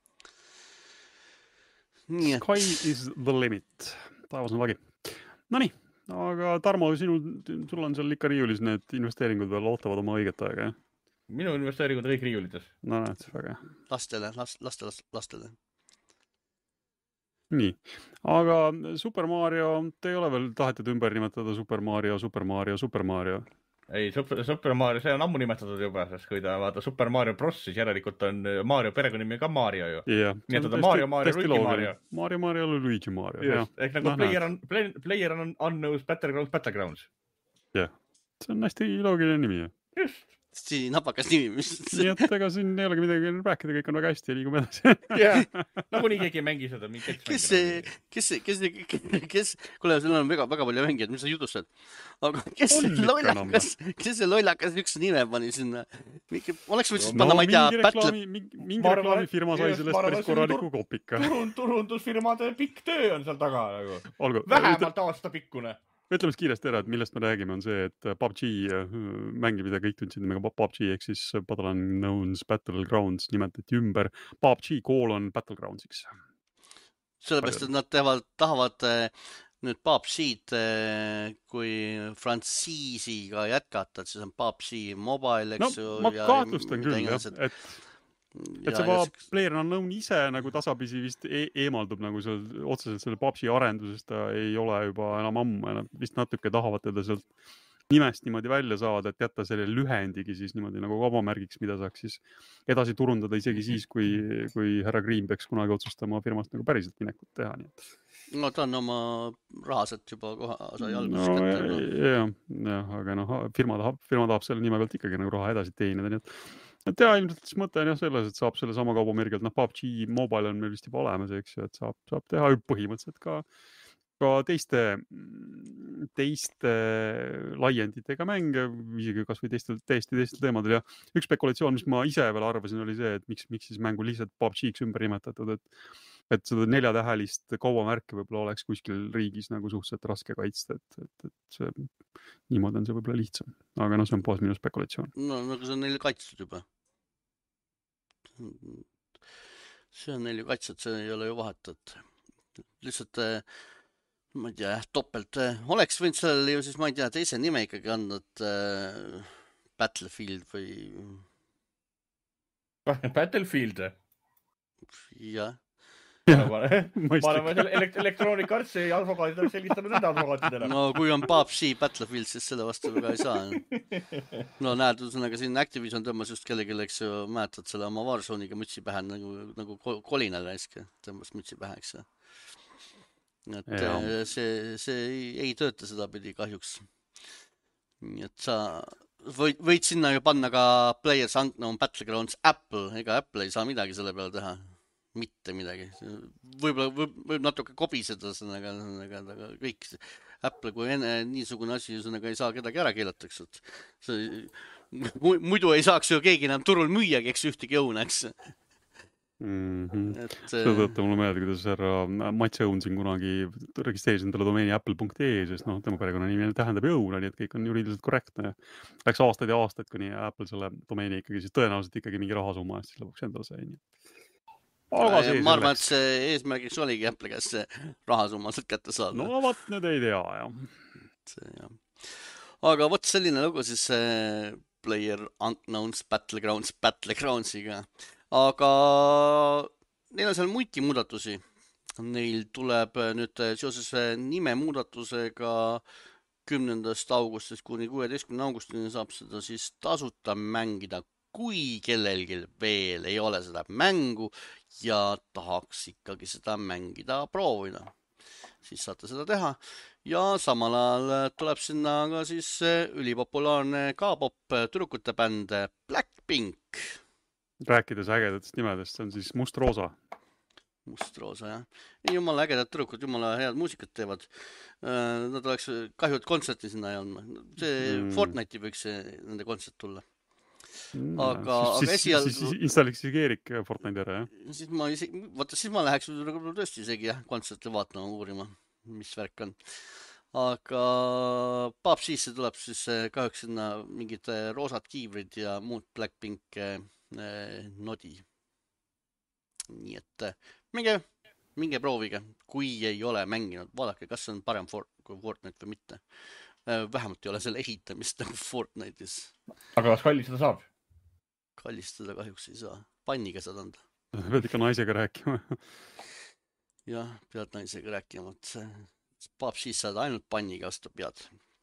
Nii et... Sky is the limit. Taevas on lagi. No nii. Aga Tarmo, sinul, sul on seal ikka riiulis need investeeringud veel ootavad oma õiget aega, jah? Minu investeeringud kõik riiulites. No näed, väga. Lastele, last, lastele, lastele. Nii, aga Super Mario, te ei ole veel tahetud ümber nimetada Super Mario, Super Mario, Super Mario? Ei, Super, Super Mario, see on ammu nimetatud juba, sest kui ta vaata Super Mario Bros, siis järelikult on Mario perekonnimi ka Mario ju. Yeah. Nii et ta Mario, Mario, Luigi Mario. Mario, Mario, Luigi Mario. Just, ehk nagu no, player, on, play, player on unknows Battlegrounds, Battlegrounds. Jah, yeah. See on hästi loogiline nimi. Just. Siin napakas nimi. Nii et ega siin ei olegi midagi rääkida, kõik on väga hästi ja liigume edasi. Jah, nagu nii keegi ei mängi seda. Kes see, kes see, kes see, kes, kuule, sul on väga, väga palju mängijad, mis sa jutustad? Aga kes see lollakas, kes see lollakas üks nime pani sinna? Oleks võiks panna, ma ei tea, Battle... Mingi reklaamifirma sai sellest päris korraliku kopika. Turundusfirmade pikk töö on seal taga. Olgu, vähemalt aasta pikkune. Ütleme kiiresti ära, et millest me räägime on see, et P U B G mängi, mida kõik tundsid nimega P U B G, ehk siis Battlegrounds, Battlegrounds nimetati ümber P U B G koolon Battlegroundsiks. Sellepärast, et nad teevad, tahavad nüüd P U B G-d kui frantsiisiga jätkata, et siis on P U B G mobile, eks ju. No ma kahtlustan küll, jah, et et see va Player Unknown ise nagu tasapisi vist e eemaldub nagu seal, otseselt selle P U B G arendusest, ta ei ole juba enam ammu ja nad vist natuke tahavad teda sealt nimest niimoodi välja saada, et jätta selle lühendigi siis niimoodi nagu kaubamärgiks, mida saaks siis edasi turundada isegi siis, kui, kui härra Green peaks kunagi otsustama firmast nagu päriselt minekut teha. Nii et no ta on oma rahased juba koha sai alguses no, kätte. No. jah, jah, aga noh, firma tahab, firma tahab selle nime pealt ikkagi nagu raha edasi teenida, nii et et jah, ilmselt siis mõte on jah selles, et saab selle sama kaubamärgilt, noh, P U B G Mobile on meil vist juba olemas, eks ju, et saab, saab teha põhimõtteliselt ka ka teiste, teiste laienditega mänge, isegi kas või teistel, täiesti teistel teemadel ja üks spekulatsioon, mis ma ise veel arvasin, oli see, et miks, miks siis mängu lihtsalt P U B G-ks ümber nimetatud, et et seda neljatähelist kaubamärki võib-olla oleks kuskil riigis nagu suhteliselt raske kaitsta, et, et, et see, niimoodi on see võib-olla lihtsam. Aga noh, see on puhas minu spekulatsioon. No, no see on neil kaitstud juba. See on neil ju kaitstud, see ei ole ju vahetat. Lihtsalt, ma ei tea, topelt. Oleks võinud sellele ju siis, ma ei tea, teise nime ikkagi andnud äh, Battlefield või... Battlefield? Jah. Ma arvan, et Electronic Arts ja advokaadid oleks selgistanud nende advokaatidele. No kui on P U B G Battlefield, siis selle vastu ka ei saa. No näed, üsõnaga siin Activision tõmbas just kellegi, eks ju, mäletad selle oma Warzone'iga mütsi pähe nagu, nagu kolinal äske, tõmbas mütsi pähe, eks. Et ja. see, see ei, ei tööta seda pidi kahjuks. Nii et sa võid, võid sinna ju panna ka Players Unknown Battlegrounds Apple, ega Apple ei saa midagi selle peale teha. Mitte midagi. Võib-olla võib, võib natuke kobiseda, aga, aga, aga kõik Apple kui enne niisugune asi üsõnaga ei saa kedagi ära keelataks. See, muidu ei saaks ju keegi enam turul müüagi, eks ühtegi õuna, eks. Mm-hmm. Et, seda tõtta mulle meelde, kuidas härra Mats Õun siin kunagi registreerisin talle domeeni apple punkt ee, sest noh, tema perekonna nimi tähendab õuna, nii et kõik on juriidiliselt korrektne. Läks aastaid ja aastaid, kuni Apple selle domeeni ikkagi, siis tõenäoliselt ikkagi mingi rahasumma, et siis lõpuks endale sai. Aga see ma arvan, et see eesmärgiks oligi Apple käest see rahasummaselt kätte saada. No vaat nüüd ei tea, jah. See, jah. Aga vot selline lugu siis Player Unknowns Battlegrounds Battlegroundsiga. Aga neil on seal muidki muudatusi. Neil tuleb nüüd seoses nime muudatusega kümnendast augustist kuni kuueteistkümnenda augustini saab seda siis tasuta mängida, kui kellelgi veel ei ole seda mängu ja tahaks ikkagi seda mängida proovida. Siis saate seda teha. Ja samal ajal tuleb sinna ka siis ülipopulaarne K-pop tüdrukute bänd Blackpink. Rääkides ägedatest nimedest, see on siis Must-Roosa. Must-Roosa, jah. Jumala ägedad tüdrukud, jumala head muusikat teevad. Nad oleks kahju, et kontserti sinna ei olnud. See mm. Fortnite'i võiks nende kontsert tulla. Aga, siis, aga esialgu... Siis, siis installiks Erik Fortnite ära, jah? Siis ma, isi... Vaata, siis ma läheks tõesti isegi jah, kontserti vaatama, uurima, mis värk on. Aga P U B G-sse tuleb siis kahjuks sinna mingid roosad kiivrid ja muud Blackpink eh, nodi. Nii et minge, minge proovige, kui ei ole mänginud. Vaadake, kas on parem for... kui Fortnite või mitte. Vähemalt ei ole selle ehitamist nagu Fortnite'is. Aga kas kallistada saab? Kallistada kahjuks ei saa. Panniga saad anda. Pead ikka naisega rääkima. Jah, pead naisega rääkima. P U B G-s saad ainult panniga vastu pead.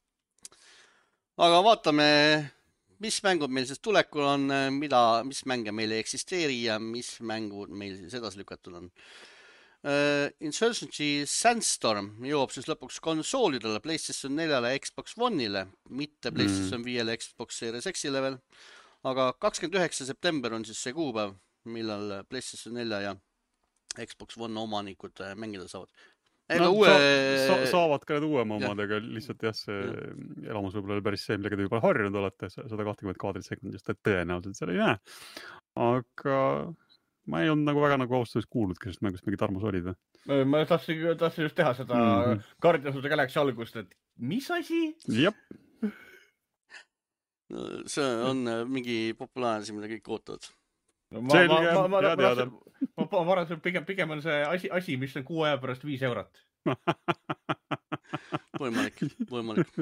Aga vaatame, mis mängud meil siis tulekul on, mida, mis mänge meil ei eksisteeri ja mis mängud meil siis edasi lükatud on. Uh, Insurgency Sandstorm jõuab siis lõpuks konsoolidele, PlayStation neljale, Xbox One'ile, mitte PlayStation viiele, Xbox Series X-ile veel. Aga kakskümmend üheksa september on siis see kuupäev, millal PlayStation nelja ja Xbox One omanikud mängida saavad. Ega no, uue... sa, sa, saavad ka need uuema omadega, lihtsalt jah, see ja. Elamus võib-olla oli päris see, millega te juba harjunud olete, sada kakskümmend kaadrit sekundist, et tõenäoliselt seal ei näe. Aga ma ei olnud nagu väga nagu austusest kuulnud, kes mängust mingit armus olid. Ma tahtsin, tahtsin just teha seda mm-hmm. Guardians of the Galaxy algust, et mis asi? Jep. No, see on mingi populaarsi, mida kõik ootavad. No, ma, Selge, ma, ma, ma, ma, ma, ma varan, pigem, pigem on see asi, asi, mis on kuu aja pärast viis eurot. Võimalik, võimalik.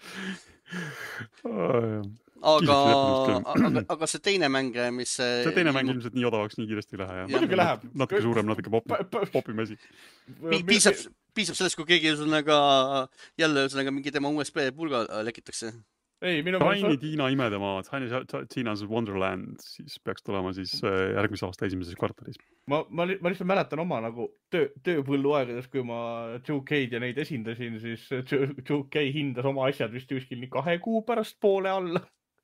Oh, aga, aga, aga see teine mäng, mis... See teine mäng ilmselt nii odavaks nii kiiresti ei lähe. Muidugi läheb. Natuke suurem, natuke pop, popim asi. Piisab, piisab sellest, kui keegi üsõnaga, jälle üsõnaga mingi tema U S B pulga lekitakse. ei, minu Tiny Tina imedemaad, Tiny Tina's Wonderland, siis peaks tulema siis järgmise aasta esimeses kvartalis. Ma, ma, ma lihtsalt mäletan oma nagu töö, tööpõllu aegades, kui ma Joe K-d ja neid esindasin, siis Joe, Joe K hindas oma asjad vist kuskil nii kahe kuu pärast poole alla.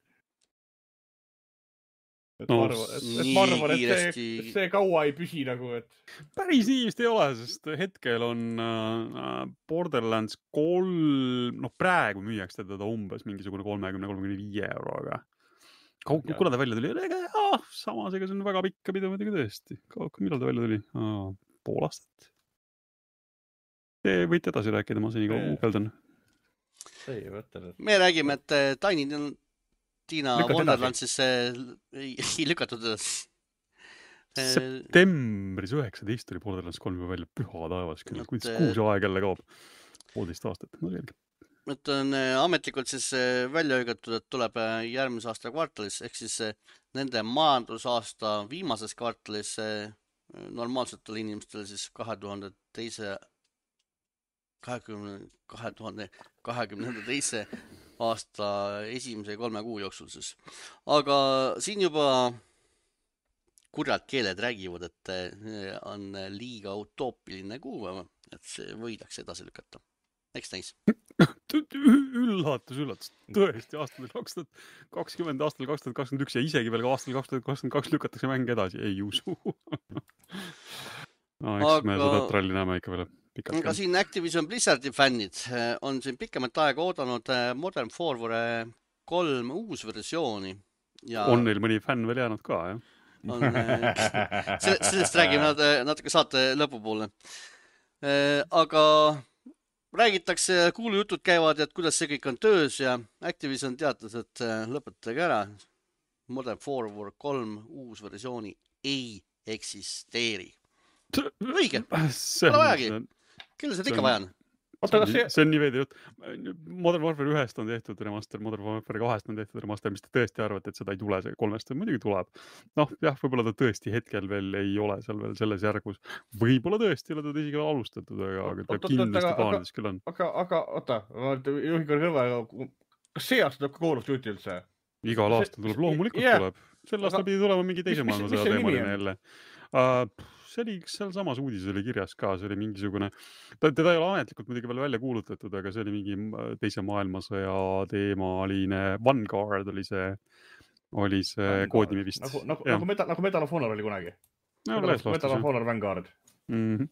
Et No, ma arvan, et, et, ma arvan, et kiiresti... see, see kaua ei püsi nagu, et... Päris nii vist ei ole, sest hetkel on uh, Borderlands kolm, noh praegu müüaks teda umbes mingisugune kolmekümne kolmekümne viie euroga. Kuna ta välja tuli? Ega, ah, samas, ega see on väga pikka pidu muidugi tõesti. Millal ta välja tuli? Ah, pool aastat. Te võite edasi rääkida, ma seni ukeldan. Ei, võtta. Me räägime, et Tiny Tina Wonderlandsisse ei, ei lükatud edasi. Septembris üheksateist tuli Borderlands kolm välja püha taevas küll. Kuidas kuus aeg jälle kaob? Poolteist aastat. No selge. Et on ametlikult siis välja õigatud, et tuleb järgmise aasta kvartalis, ehk siis nende majandusaasta viimases kvartalis normaalsetel inimestel siis kahe tuhande teise kahekümne, kahe tuhande kahekümne teise aasta esimese kolme kuu jooksul siis. Aga siin juba kurjad keeled räägivad, et on liiga utoopiline kuupäev, et see võidaks edasi lükata. Eks näis. Üllatus, üllatus. Tõesti, aastal kaks tuhat kakskümmend, aastal kaks tuhat kakskümmend üks ja isegi veel ka aastal kaks tuhat kakskümmend kaks lükatakse mäng edasi. Ei usu. No, eks aga... me seda tralli näeme ikka veel pikalt. Aga siin Activision Blizzardi fännid on siin pikemat aega oodanud Modern Warfare kolm uus versiooni. Ja... On neil mõni fänn veel jäänud ka, jah? On, sellest räägime natuke saate lõpu poole. Aga räägitakse, kuulujutud käivad, et kuidas see kõik on töös ja Activision teatas, et lõpetage ära. Modern Warfare kolm uus versiooni ei eksisteeri. Õige, pole vajagi. Kelle seda ikka vaja on? See, see on nii veidi jutt. Modern Warfare ühest on tehtud remaster, Modern Warfare kahest on tehtud remaster, mis te tõesti arvate, et seda ei tule, see kolmest muidugi tuleb. Noh, jah, võib-olla ta tõesti hetkel veel ei ole seal veel selles järgus. Võib-olla tõesti ei ole ta isegi veel alustatud, aga ta kindlasti plaanides küll on. Aga, aga, oota, ma juhin küll kõrva, kas see aasta tuleb ka Call of Duty üldse? Igal aasta tuleb, loomulikult tuleb. Sel aastal pidi tulema mingi teise maailmasõja teemaline jälle. See oli, seal samas uudis oli kirjas ka, see oli mingisugune, teda ei ole ametlikult muidugi veel välja kuulutatud, aga see oli mingi teise maailmasõja teemaline Vanguard oli see, oli see koodimi vist. Nagu, nagu, nagu, Medal, nagu Medal of Honor oli kunagi. No, Medal, Medal of Honor Vanguard. Mm-hmm.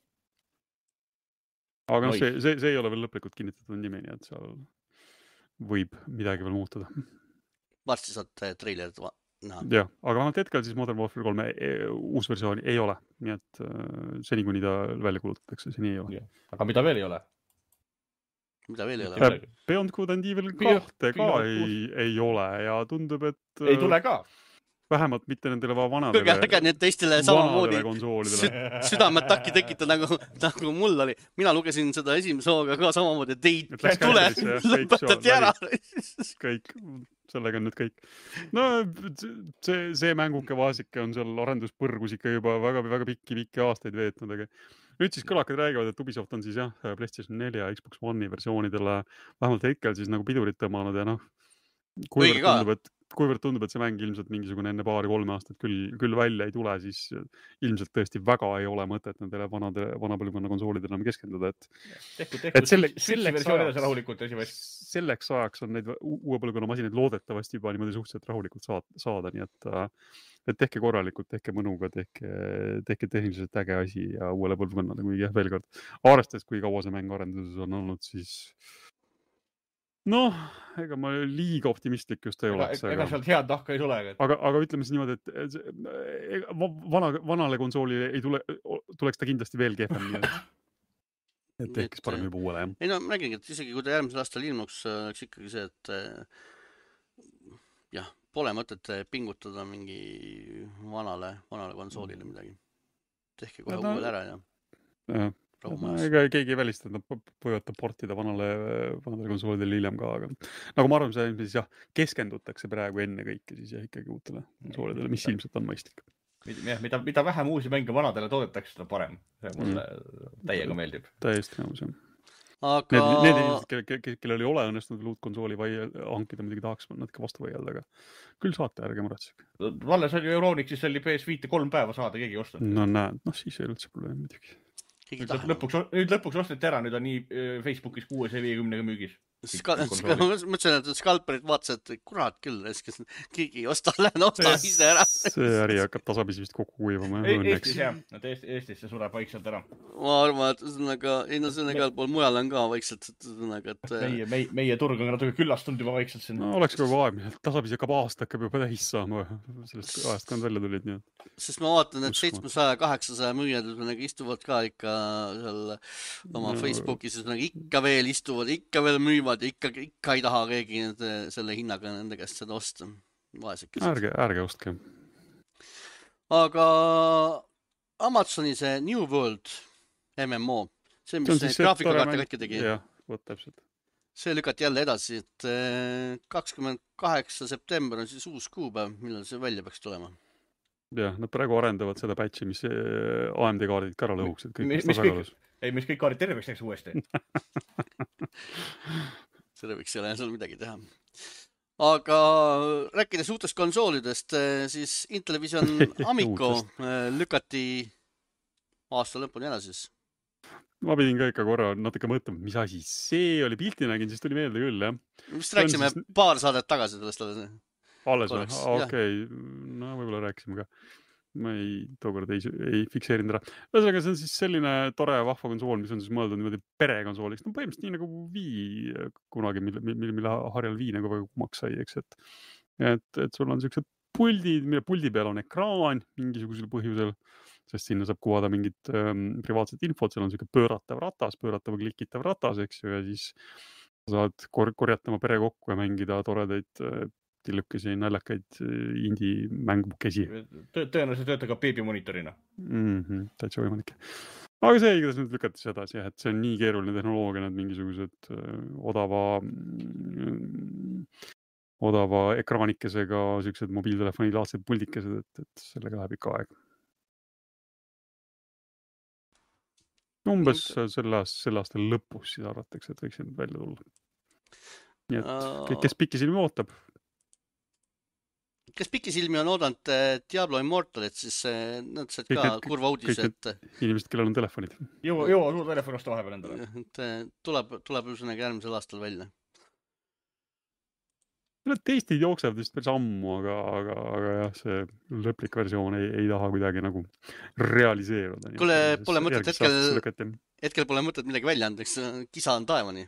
Aga no, see, see, see ei ole veel lõplikult kinnitatud nimi, nii et seal võib midagi veel muutuda. Varsti saad treilerid va- näha. Jah, aga vähemalt hetkel siis Modern Warfare kolm uus versiooni ei ole, nii et seni kuni ta välja kulutatakse, seni ei ole. Aga mida veel ei ole? Mida veel ei ole? Beyond Good and Evil kahte ka ei, ei ole ja tundub, et ei tule ka. Vähemalt mitte nendele vanadele Kõige need teistele samamoodi sü südamed takki tekita, nagu, nagu mul oli. Mina lugesin seda esimese hooga ka samamoodi, et ei tule, lõpetati ära. Kõik, sellega on nüüd kõik. No see, see mänguke vaasike on seal arenduspõrgus ikka juba väga, väga pikki, pikki aastaid veetnud. Aga nüüd siis kõlakad räägivad, et Ubisoft on siis jah, PlayStation neli ja Xbox One'i versioonidele vähemalt hetkel siis nagu pidurit tõmmanud ja noh, kuivõrd tundub, et kuivõrd tundub, et see mäng ilmselt mingisugune enne paari kolme aastat küll, küll välja ei tule, siis ilmselt tõesti väga ei ole mõtet nendele vanade, vanapõlvkonna konsoolidele keskenduda. Et, tehku, tehku, et selleks, selleks, ajaks, selleks ajaks on neid uue põlvkonna masinaid loodetavasti juba niimoodi suhteliselt rahulikult saada, saada, nii et, et tehke korralikult, tehke mõnuga, tehke, tehke tehniliselt äge asi ja uuele põlvkonnale, kui jah, veel kord arvestades, kui kaua see mäng arenduses on olnud, siis noh, ega ma liiga optimistlik just ei ega, oleks. Ega sealt head tahka ei tule. Et... Aga, aga ütleme siis niimoodi, et vana, vanale konsooli ei tule, tuleks ta kindlasti veel kehvem. Et tehkis parem juba uuele. Ei no, ma räägingi, et isegi kui ta järgmisel aastal ilmuks, oleks ikkagi see, et jah, pole mõtet pingutada mingi vanale, vanale konsoolile midagi. Tehke kohe no, uuele ära ja... ja. Ega keegi ei välista, et nad võivad portida vanale, vanale konsoolidele hiljem ka, aga nagu ma arvan, see siis jah, keskendutakse praegu enne kõike siis jah, ikkagi uutele konsoolidele, mis ilmselt on mõistlik. Mida, mida vähem uusi mänge vanadele toodetakse, seda parem. See mulle täiega meeldib. Täiesti nõus, jah. aga need, need inimesed, kellel, kellel, kellel ei ole õnnestunud uut konsooli vai hankida, muidugi tahaks natuke vastu vaielda, aga küll saate, ärge muretsege. Valles oli Euronixis oli P S viis kolm päeva saada, keegi ei ostnud. No näed, noh siis ei ole üldse probleem muidugi. Nüüd lõpuks, nüüd lõpuks osteti ära, nüüd on nii Facebookis kuuesaja viiekümnega müügis. Ska, ska, mõtlesin, et skalperid vaatasid, et kurat küll, keegi ei osta, lähen osta ise ära. See äri hakkab tasapisi vist kokku kuivama. Eestis jah, et Eestis see sureb vaikselt ära. Ma arvan, et ühesõnaga, ei no see on igal pool mujal on ka vaikselt, ühesõnaga, et meie, meie, meie turg on natuke küllastunud juba vaikselt siin. No oleks kogu aeg, tasapisi hakkab aasta hakkab juba täis saama, sellest ajast ka on välja tulid. Nii. Sest ma vaatan, et seitsmesaja kaheksasaja müüjad istuvad ka ikka seal oma no, Facebookis, ikka veel istuvad, ikka veel müüvad ja ikka, ikka ei taha keegi selle hinnaga nende käest seda osta. Vaesekesed. Ärge, ärge ostke. Aga Amazoni see New World M M O, see, mis see graafikakaarte katki tegi. Jah, võt täpselt. See lükati jälle edasi, et kakskümmend kaheksa september on siis uus kuupäev, millal see välja peaks tulema. Jah, nad praegu arendavad seda patchi, mis A M D kaardid ka ära lõhuks, et kõik mis, mis kõik, ei, mis kõik kaardid terveks läks uuesti. Selle võiks ei ole seal midagi teha. Aga rääkides uutest konsoolidest, siis Intellivision Amico lükati aasta lõpuni edasi. Ma pidin ka ikka korra natuke mõtlema, mis asi see oli, pilti nägin, siis tuli meelde küll, jah. Vist rääksime siis... paar saadet tagasi sellest alles. Alles või? Okei, okay. No võib-olla rääkisime ka. Ma ei, tookord ei, ei fikseerinud ära. Ühesõnaga, see on siis selline tore vahva konsool, mis on siis mõeldud niimoodi perekonsooliks. No põhimõtteliselt nii nagu Wii kunagi, mille, mille, mille harjal Wii nagu väga kumaks sai, eks, et, et, et sul on sellised puldid, mille puldi peal on ekraan mingisugusel põhjusel, sest sinna saab kuvada mingit ähm, privaatset infot, seal on selline pööratav ratas, pööratav klikitav ratas, eks ju, ja siis saad kor- korjatama pere kokku ja mängida toredaid tillukesi naljakaid indie mängukesi. Tõenäoliselt töötab ka beebimonitorina. Mm-hmm, täitsa võimalik. Aga see, kuidas nüüd lükates edasi, jah, et see on nii keeruline tehnoloogia, need mingisugused odava, odava ekraanikesega sellised mobiiltelefoni laadsed puldikesed, et, et sellega läheb ikka aeg. Umbes selle aasta, selle aasta lõpus siis arvatakse, et võiks nüüd välja tulla. Nii et kes pikisilmi ootab? Kes pikisilmi on oodanud Diablo Immortalit, siis nad said ka kõik, kurva uudis, et inimesed, kellel on telefonid. Jõua, jõua suur telefon osta vahepeal endale. Tuleb, tuleb üsnagi järgmisel aastal välja. Need testid jooksevad vist päris ammu, aga, aga, aga jah, see lõplik versioon ei, ei taha kuidagi nagu realiseeruda. Kule, pole mõtet hetkel, hetkel pole mõtet midagi välja andeks, kisa on taevani.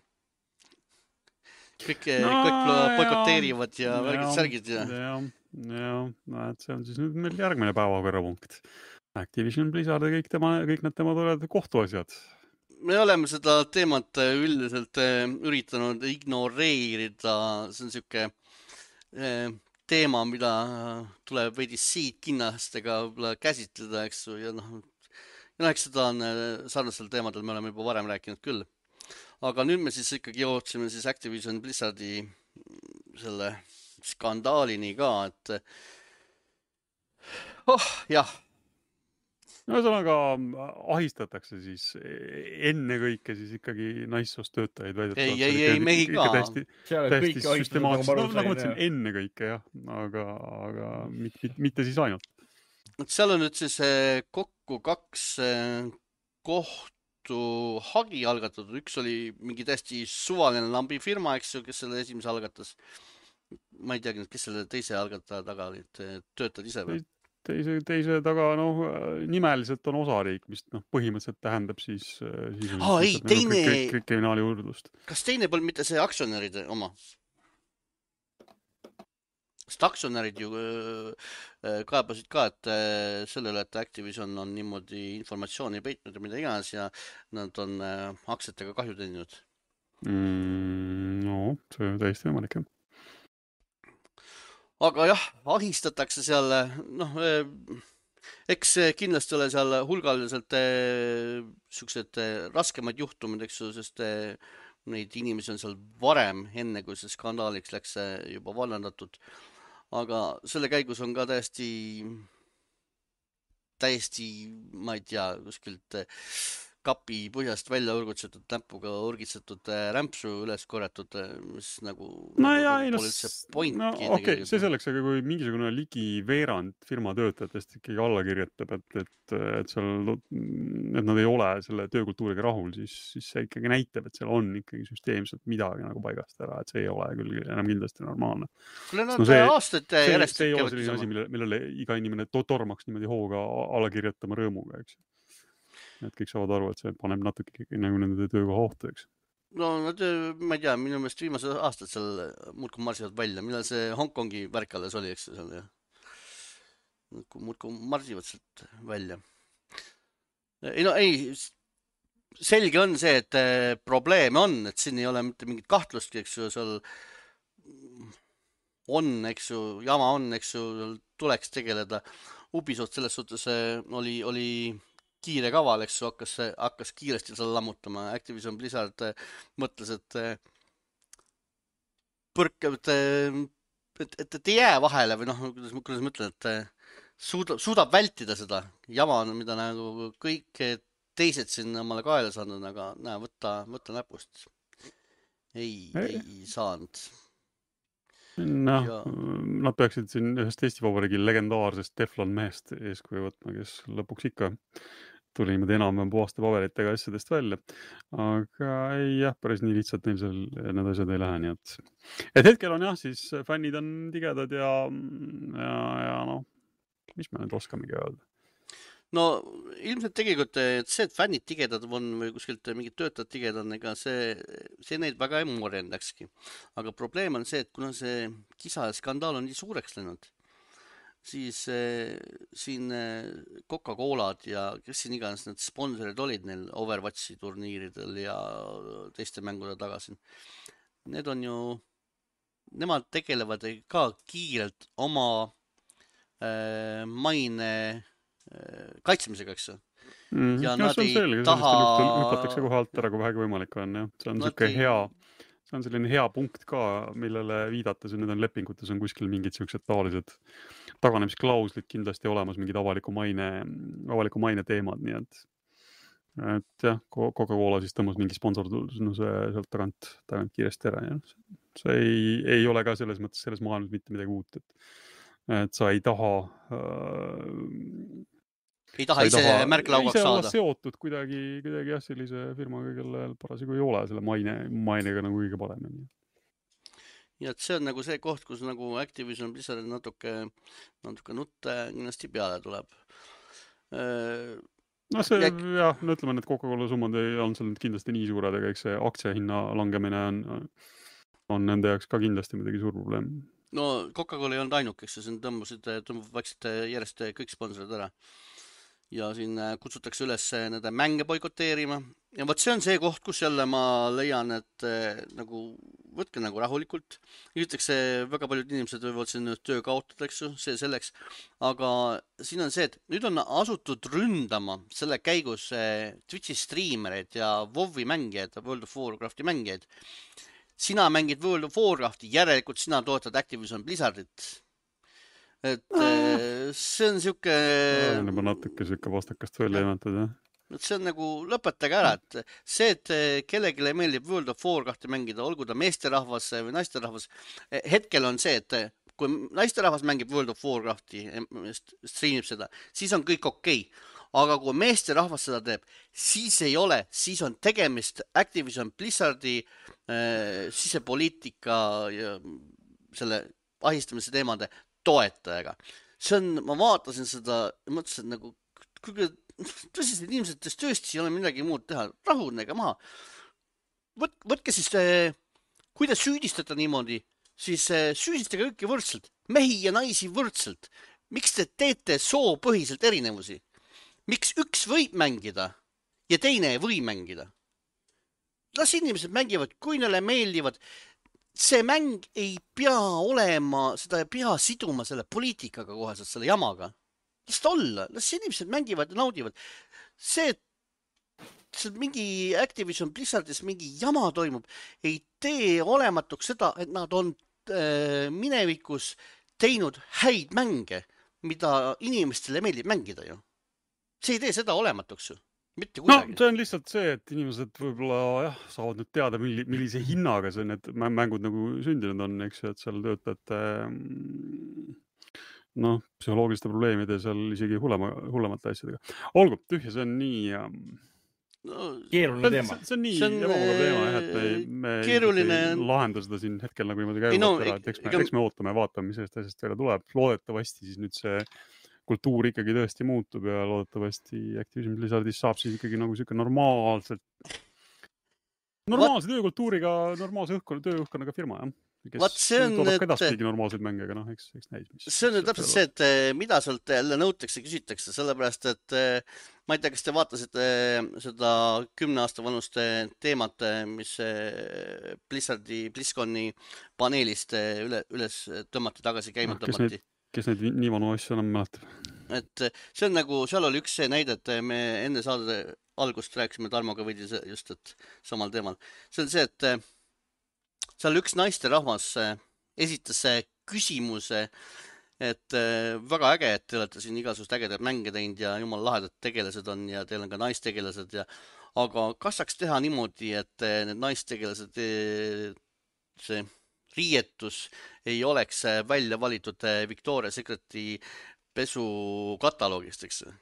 Kõik no, boikoteerivad ja värgid särgid ja... Ja, ja, no, et see on siis nüüd meil järgmine päevakorrapunkt. Activision Blizzard ja kõik, tema, kõik need tema tored kohtuasjad. Me oleme seda teemat üldiselt üritanud ignoreerida. See on siuke teema, mida tuleb veidi siit kinnastega käsitleda, eks ju. Ja noh, ja eks seda on sarnastel teemadel me oleme juba varem rääkinud küll. Aga nüüd me siis ikkagi jõudsime siis Activision Blizzardi selle skandaalini ka, et oh, jah. No ühesõnaga ahistatakse siis enne kõike siis ikkagi naissoost töötajaid väidetavalt. Ei, ei, ei, mehi ka. Täiesti, täiesti süstemaatiliselt. No, nagu mõtlesin, enne kõike, jah. Aga, aga mitte, mitte siis ainult. Seal on nüüd siis kokku kaks kohtu hagi algatatud. Üks oli mingi täiesti suvaline lambi firma, eks ju, kes selle esimese algatas. Ma ei tea, kes selle teise algataja taga olid. Töötad ise või? Teise, teise taga, noh, nimeliselt on osariik, mis noh, põhimõtteliselt tähendab siis... siis oh, ei, teine... kriminaali uurdlust. Kas teine polnud mitte see aktsionäride oma? Sest aktsionärid ju kaebasid ka, et sellele, et Activision on niimoodi informatsiooni peitnud ja mida iganes ja nad on aktsiatega kahju teeninud. Mm, no, see on täiesti võimalik, jah. Aga jah, ahistatakse seal, noh, eks kindlasti ole seal hulgaliselt siuksed raskemad juhtumid, eks ju, sest neid inimesi on seal varem, enne kui see skandaaliks läks juba vallandatud. Aga selle käigus on ka täiesti, täiesti, ma ei tea, kuskilt kapi põhjast välja urgutsetud näpuga urgitsetud rämpsu üles korjatud, mis nagu no ja ei, no, pole üldse pointi. no okei, okay, see selleks, aga kui mingisugune ligi veerand firma töötajatest ikkagi alla kirjutab, et, et, et seal, et nad ei ole selle töökultuuriga rahul, siis, siis see ikkagi näitab, et seal on ikkagi süsteemselt midagi nagu paigast ära, et see ei ole küll enam kindlasti normaalne. Kuule, no see, aastad see, järjest see ei ole selline asi, millele, millele iga inimene to tormaks niimoodi hooga alla kirjutama rõõmuga, eks. Et kõik saavad aru, et see paneb natuke nagu nende töökoha ohtu, eks. No nad, ma ei tea, minu meelest viimased aastad seal muudkum marsivad välja, millal see Hongkongi värk alles oli, eks seal ja muudkum marsivad sealt välja. Ei no ei, selge on see, et probleeme on, et siin ei ole mitte mingit kahtlustki, eks ju, seal on, eks ju, jama on, eks ju, tuleks tegeleda. Ubisoft selles suhtes oli, oli kiire kaval, eks ju, hakkas, hakkas kiiresti seal lammutama. Activision Blizzard mõtles, et põrk, et, et, et, et ei jää vahele või noh, kuidas, kuidas ma ütlen, et suudab, suudab vältida seda jama, mida nagu kõik teised siin omale kaela saanud, aga näe, võtta, võtta näpust. Ei, ei, ei saanud. Noh, ja nad peaksid siin ühest Eesti Vabariigi legendaarsest Teflon mehest eeskuju võtma, kes lõpuks ikka tuli niimoodi enam puhaste paberitega asjadest välja. Aga ei, jah, päris nii lihtsalt neil seal need asjad ei lähe, nii et... Et hetkel on jah, siis fännid on tigedad ja, ja, ja noh, mis me nüüd oskamegi öelda? No ilmselt tegelikult see, et fännid tigedad on või kuskilt mingid töötajad tigedad, ega see, see neid väga ei morjendakski. Aga probleem on see, et kuna see kisa ja skandaal on nii suureks läinud, siis eh, siin Coca-Colad ja kes siin iganes need sponsorid olid neil Overwatchi turniiridel ja teiste mängude tagasi. Need on ju, nemad tegelevad ka kiirelt oma eh, maine kaitsmisega, eks ju. Mm, ja no, nad ei selge, taha... Hüpatakse kohe alt ära, kui vähegi võimalik on. Ja. See on selline ei... hea, see on selline hea punkt ka, millele viidates, nüüd on lepingutes on kuskil mingid sellised taolised taganemisklauslid kindlasti olemas, mingid avaliku maine, avaliku maine teemad, nii et, et jah, Coca-Cola siis tõmbas mingi sponsordus no see sealt tagant, tagant kiiresti ära. Ja. See ei, ei ole ka selles mõttes selles maailmas mitte midagi uut, et et sa ei taha äh, ei taha ise taha, märklaugaks saada. Ise olla seotud kuidagi, kuidagi jah, sellise firmaga, kellel parasjagu ei ole selle maine, mainega nagu kõige paremini. Ja et see on nagu see koht, kus nagu Activision Blizzard natuke, natuke nutte kindlasti peale tuleb. No see, ja... jah, no ütleme, et Coca-Cola summad ei on seal kindlasti nii suured, aga eks see aktsiahinna langemine on, on nende jaoks ka kindlasti midagi suur probleem. No Coca-Cola ei olnud ainukeks, siin tõmbusid, tõmbusid järjest kõik sponsorid ära. Ja siin kutsutakse üles nende mänge boikoteerima. Ja võt see on see koht, kus jälle ma leian, et nagu, võtke nagu rahulikult. Ütleks, väga paljud inimesed võivad siin töö kaotada, eks ju, see selleks. Aga siin on see, et nüüd on asutud ründama selle käigus Twitchi striimereid ja WoWi mängijaid, World of Warcrafti mängijaid. Sina mängid World of Warcrafti, järelikult sina toetad Activision Blizzardit. Et ah. see on siuke... Juba natuke siuke vastakast välja imetud, jah? See on nagu, lõpetage ära, et see, et kellegile meeldib World of Warcrafti mängida, olgu ta meesterahvas või naisterahvas, hetkel on see, et kui naisterahvas mängib World of Warcrafti, striimib seda, siis on kõik okei. Aga kui meesterahvas seda teeb, siis ei ole, siis on tegemist Activision Blizzardi äh, sisepoliitika ja selle ahistamise teemade toetajaga. See on, ma vaatasin seda ja mõtlesin, et nagu, kui tõsised inimesed tõesti ei ole midagi muud teha, rahunege maha. Võt, võtke siis, äh, kui te süüdistate niimoodi, siis äh, süüdistage kõiki võrdselt, mehi ja naisi võrdselt. Miks te teete soopõhiselt erinevusi? Miks üks võib mängida ja teine ei või mängida? Las inimesed mängivad, kui neile meeldivad. See mäng ei pea olema, seda ei pea siduma selle poliitikaga koheselt, selle jamaga. Las ta olla, las inimesed mängivad ja naudivad. See, et mingi Activision Blizzardis mingi jama toimub, ei tee olematuks seda, et nad on äh, minevikus teinud häid mänge, mida inimestele meeldib mängida ju. See ei tee seda olematuks ju. mitte no kuidagi. see on lihtsalt see, et inimesed võib-olla jah, saavad nüüd teada, milli, millise hinnaga see need mängud nagu sündinud on, eks ju, et seal töötajate noh, psühholoogiliste probleemide seal isegi hullema, hullemate asjadega. Olgu, tühja, see on nii no, keeruline see, teema. see on nii See on, ebamugav teema, jah, et me, me keeruline- ei lahenda seda siin hetkel nagu niimoodi Ei no, käivalt ära, et eks me, ega- eks me ootame ja vaatame, mis sellest asjast välja tuleb. Loodetavasti siis nüüd see kultuur ikkagi tõesti muutub ja loodetavasti Activision Blizzardis saab siis ikkagi nagu siuke normaalselt normaalse töökultuuriga, normaalse õhkkonna, tööõhkkonnaga firma, jah. Kes Vaat see on, toodab et- ka edastigi normaalseid mänge, aga noh, eks, eks näis, mis. see on nüüd täpselt see, et eh, mida sealt jälle nõutakse, küsitakse, sellepärast et eh, ma ei tea, kas te vaatasite eh, seda kümne aasta vanust eh, teemat, eh, mis eh, Blizzardi, BlizzConi paneelist eh, üle, üles tõmmati, tagasi käima Ah, kes tõmmati. Kes neid nii vanu asju enam mäletab? Et eh, see on nagu, seal oli üks see näide, et eh, me enne saade algust rääkisime Tarmoga veidi se- just, et samal teemal. See on see, et eh, seal üks naisterahvas eh, esitas eh, küsimuse, et eh, väga äge, et te olete siin igasugust ägedaid mänge teinud ja jumala lahedad tegelased on ja teil on ka naistegelased ja aga kas saaks teha niimoodi, et eh, need naistegelased, eh, see riietus ei oleks eh, välja valitud eh, Victoria's Secreti pesukataloogist, eks ju.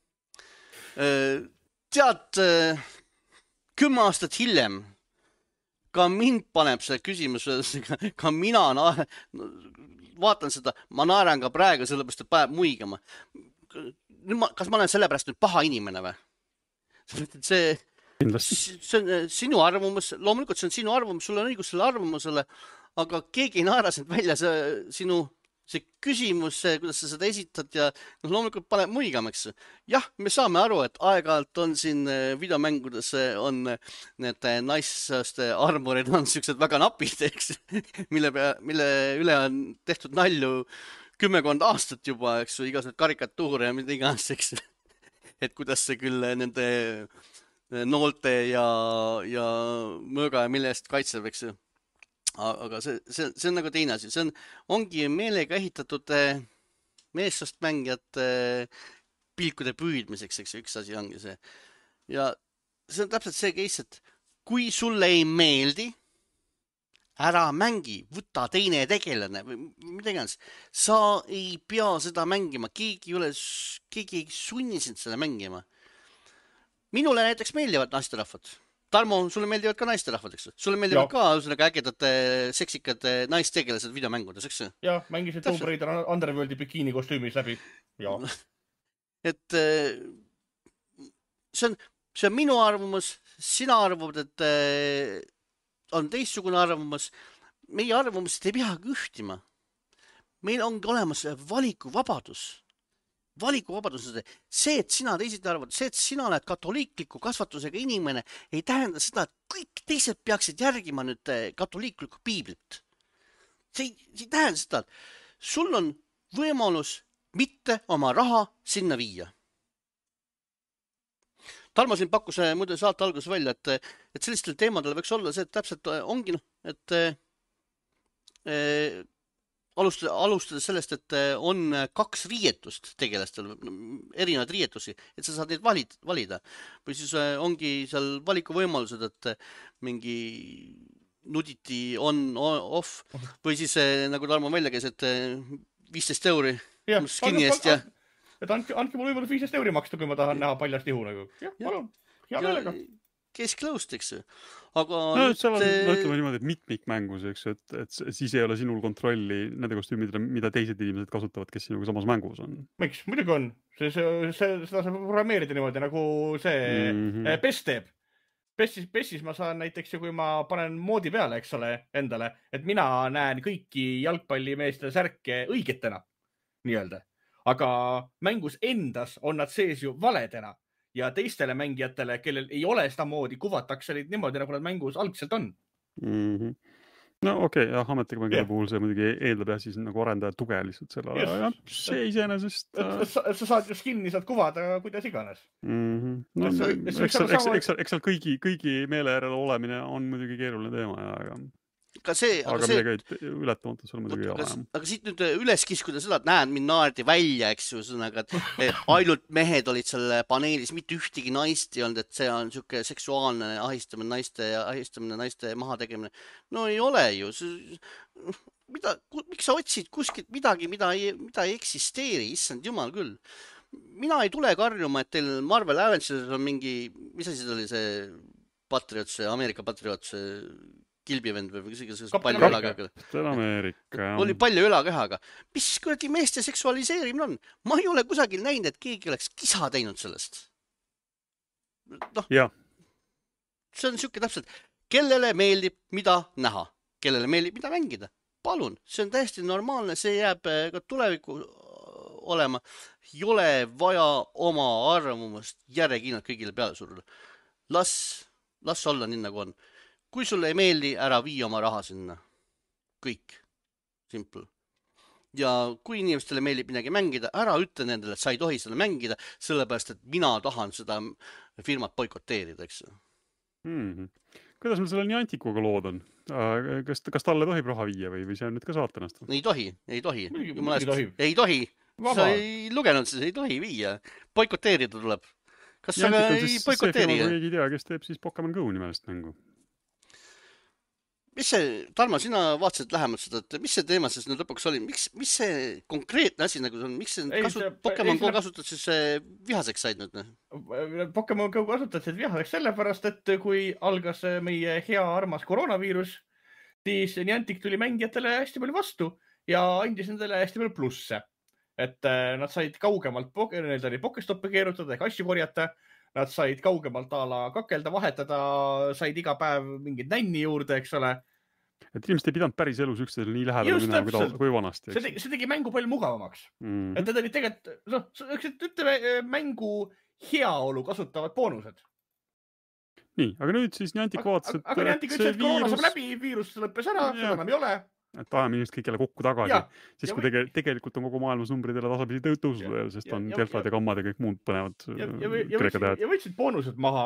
Eh, Tead, eh, kümme aastat hiljem ka mind paneb see küsimus, ka, ka mina na, vaatan seda, ma naeran ka praegu, sellepärast et paneb muigama. Nüüd ma, kas ma olen sellepärast nüüd paha inimene või? See, Kindlasti. see on eh, sinu arvamus, loomulikult see on sinu arvamus, sul on õigus selle arvamusele, aga keegi ei naera sind välja, see sinu see küsimus, see, kuidas sa seda esitad ja noh, loomulikult paneb muigama, eks. Jah, me saame aru, et aeg-ajalt on siin eh, videomängudes eh, on eh, need eh, naissaste armorid on siuksed väga napid, eks, mille pea, mille üle on tehtud nalju kümmekond aastat juba, eks ju, igasugused karikatuure ja mida iganes, eks. Et kuidas see küll eh, nende eh, noolte ja, ja mõõga ja mille eest kaitseb, eks ju. Aga see, see, see on nagu teine asi, see on, ongi meelega ehitatud eh, meessoost mängijate eh, pilkude püüdmiseks, eks üks asi ongi see. Ja see on täpselt see case, et kui sulle ei meeldi, ära mängi, võta teine tegelane või mida iganes. Sa ei pea seda mängima, keegi ei ole, keegi ei sunni sind seda mängima. Minule näiteks meeldivad naisterahvad. Tarmo, sulle meeldivad ka naisterahvad, eks? Sulle meeldivad ja. ka üsnega ägedad seksikad naistegelased videomängudes, eks? Ja, mängisid Tomb Raider Underworldi bikiini kostüümis läbi. Ja. Et see on, see on minu arvamus, sina arvad, et on teistsugune arvamus. Meie arvamused ei peagi ühtima. Meil ongi olemas valikuvabadus. Valikuvabadus on see, et sina teised arvad, see, et sina oled katoliikliku kasvatusega inimene, ei tähenda seda, et kõik teised peaksid järgima nüüd katoliiklikku piiblit. See ei, see ei tähenda seda, et sul on võimalus mitte oma raha sinna viia. Tarmo siin pakkus muidu saate alguses välja, et, et sellistel teemadel võiks olla see, et täpselt ongi, noh, et eh, Alustades, alustades sellest, et on kaks riietust tegelastel, erinevad riietusi, et sa saad neid valid, valida. Või siis ongi seal valikuvõimalused, et mingi nuditi on, off, või siis nagu Tarmo välja käis, et viisteist euri ja, skinni eest. Ja... Et andke, andke mulle võimalus viisteist euri maksta, kui ma tahan näha paljast ihu. Nagu. Jah, palun, hea meelega. Kesklõust, eks ju. Aga no, nüüd... seal on, no ütleme niimoodi, et mitmikmängus, eks ju, et, et siis ei ole sinul kontrolli nende kostüümidele, mida teised inimesed kasutavad, kes sinuga samas mängus on. Miks? Muidugi on. See, see, see, seda saab programmeerida niimoodi, nagu see mm -hmm. PES teeb. PESis, PESis ma saan näiteks, kui ma panen moodi peale, eks ole, endale, et mina näen kõiki jalgpallimeeste särke õigetena, nii-öelda. Aga mängus endas on nad sees ju valedena. Ja teistele mängijatele, kellel ei ole seda moodi, kuvatakse neid niimoodi, nagu nad mängus algselt on. Mm -hmm. No okei, okay, jah, ametiga mängide yeah. puhul see muidugi eeldab jah siis nagu arendaja tuge lihtsalt selle yes. ja see iseenesest... Et, sa, sa saad ju skinni saad kuvada, kuidas iganes. Mm -hmm. No, see, eks, eks, eks, eks, eks seal kõigi, kõigi meele järele olemine on muidugi keeruline teema ja aga... Ka see, aga, aga see, millega ületamatud sul muidugi ei ole. Aga, aga siit nüüd üles kiskuda seda, et näed, mind naerdi välja, eks ju, sõnaga, et ainult mehed olid seal paneelis, mitte ühtegi naist ei olnud, et see on siuke seksuaalne ahistamine naiste ja ahistamine naiste mahategemine. No ei ole ju. Mida, miks sa otsid kuskilt midagi, mida ei, mida ei eksisteeri, issand jumal küll. Mina ei tule karjuma, et teil Marvel Avengers'is on mingi, mis asi see oli see Patriot, see Ameerika Patriot, see kilbivend või mis palju ülakehaga. See on Ameerika. Oli palju ülakehaga. Mis kuradi meeste seksualiseerimine on? Ma ei ole kusagil näinud, et keegi oleks kisa teinud sellest. Noh, ja. See on siuke täpselt, kellele meeldib mida näha, kellele meeldib mida mängida. Palun, see on täiesti normaalne, see jääb ka tuleviku olema. Ei ole vaja oma arvamust järjekindlalt kõigile peale suruda. Las, las olla nii nagu on. Kui sulle ei meeldi, ära vii oma raha sinna. Kõik. Simple. Ja kui inimestele meeldib midagi mängida, ära ütle nendele, et sa ei tohi seda mängida, sellepärast, et mina tahan seda firmat boikoteerida, eks. Mm-hmm. Kuidas meil selle Niantikuga lood on? Kas, kas talle tohib raha viia või, või see on nüüd ka saatanast? Ei tohi, ei tohi. Mõnigi, mõnigi tohib. Ei tohi. Vaba. Sa ei lugenud, siis ei tohi viia. Boikoteerida tuleb. Kas sa ka ei boikoteeri? Niantik on siis see firma, kui ei tea, kes teeb siis Pokemon Go nimelist mängu. Mis see, Tarmo, sina vaatasid lähemalt seda, et mis see teema siis nüüd lõpuks oli? Miks, mis see konkreetne asi nagu on? Miks see, ei, kasut... see Pokemon Go kasutad siis vihaseks said nüüd? Ne? Pokemon Go kasutad siis vihaseks sellepärast, et kui algas meie hea armas koroonaviirus, siis Niantic tuli mängijatele hästi palju vastu ja andis nendele hästi palju plusse. Et nad said kaugemalt need oli Pokestoppe keerutada ehk asju korjata, nad said kaugemalt ala kakelda, vahetada, said iga päev mingid nänni juurde, eks ole. Et inimesed ei pidanud päris elus üksteisel nii lähedal minna kui, kui vanasti. See tegi, see tegi mängu palju mugavamaks. Mm. Et need olid tegelikult, no, ütleme, mängu heaolu kasutavad boonused. Nii, aga nüüd siis Niantic vaatas, et... Aga Niantic ütles, et koroona saab läbi, viirus lõppes ära, seda enam ei ole. Et ajame inimesed kõik jälle kokku tagasi, ja, siis kui tege, tegelikult on kogu maailmas numbrid jälle tasapisi tõusud veel, sest ja, on ja, delfad ja, ja kammad ja kõik muud põnevad ja, ja, ja, võtsid, ja võtsid boonused maha.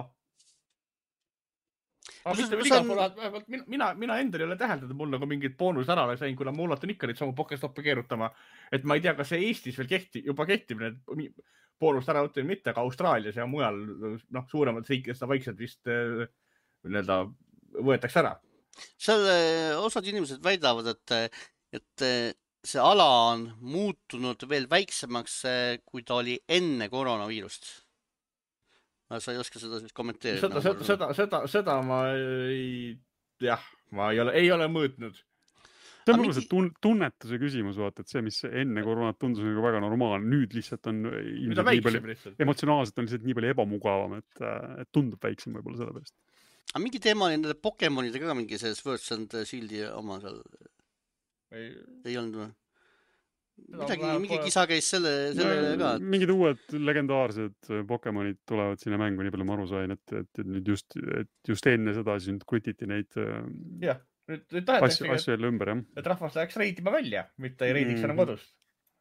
Aga mitte iga poole, mina, mina, mina endal ei ole täheldanud, et mul nagu mingid boonused ära sain, kuna ma ulatan ikka neid samu Pokestoppe keerutama. Et ma ei tea, kas see Eestis veel kehti, juba kehtib need boonused ära võtta mitte, aga Austraalias ja mujal no, suuremad riikides seda vaikselt vist nii-öelda võetakse ära. Seal osad inimesed väidavad, et, et see ala on muutunud veel väiksemaks, kui ta oli enne koroonaviirust. Sa ei oska seda siis kommenteerida. Seda, seda, seda, seda, seda ma ei, jah, ma ei ole, ei ole mõõtnud. See on mingi... see tunnetuse küsimus, vaata, et see, mis enne koroonat tundus nagu väga normaalne, nüüd lihtsalt on nii palju, emotsionaalselt on lihtsalt nii palju ebamugavam, et, et tundub väiksem võib-olla selle pärast. Aga mingi teema oli nende Pokemonidega ka mingi see Swords and Shieldi oma seal ei, ei olnud või? Midagi, mingi kisa käis selle, selle no, ka. Et... Mingid uued legendaarsed Pokemonid tulevad sinna mängu, nii palju ma aru sain, et, et nüüd just, et just enne seda siis nüüd krutiti neid ja, nüüd, nüüd tahetakse, asju jälle ümber, jah. Et rahvas läheks reidima välja, mitte ei reidiks mm-hmm. enam kodust.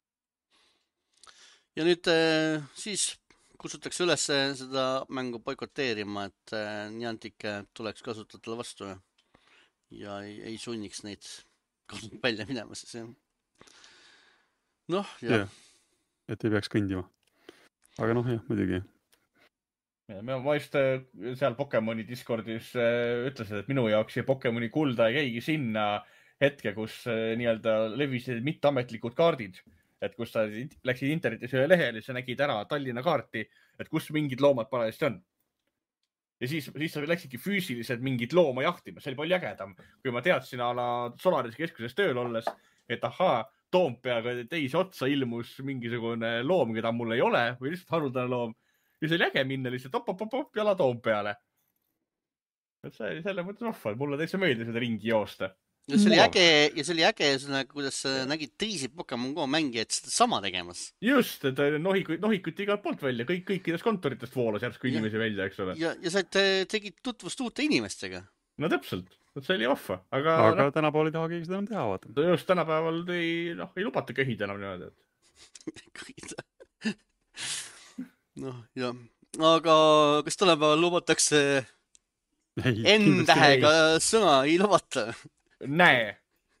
Ja nüüd siis kutsutakse üles seda mängu boikoteerima, et Niantic tuleks kasutajatele vastu ja ei, ei sunniks neid välja minema siis, jah. Noh, jah. Ja, et ei peaks kõndima. Aga noh, jah, muidugi. Ja, ma just seal Pokemoni Discordis ütlesin, et minu jaoks see Pokemoni kulda ei käigi sinna hetke, kus nii-öelda levisid mitteametlikud kaardid. Et kus sa läksid internetis ühe lehele, sa nägid ära Tallinna kaarti, et kus mingid loomad parajasti on. Ja siis, siis sa läksidki füüsiliselt mingid looma jahtima. See oli palju ägedam, kui ma teadsin ala Solarise keskuses tööl olles, et ahaa, Toompeaga teise otsa ilmus mingisugune loom, keda mul ei ole, või lihtsalt haruldane loom. Ja see oli äge minna lihtsalt op, op, op, op jala Toompeale. Et see oli selle mõttes vahval. Mulle täitsa meeldis seda ringi joosta. Ja see oli äge, ja see oli äge, kuidas nägid teisi Pokemon Go mängijad seda sama tegemas. Just, et nohikuid, nohikuid igalt poolt välja, kõik, kõikidest kontoritest voolas järsku inimesi ja, välja, eks ole. Ja, ja sa tegid tutvust uute inimestega. No täpselt, see oli vahva. Aga, aga no, tänapäeval ei taha keegi seda enam teha, vaata. Just tänapäeval ei, noh, ei lubata köhida enam niimoodi. Köhida. Noh, jah. Aga kas tänapäeval lubatakse N-tähega sõna ei lubata? näe.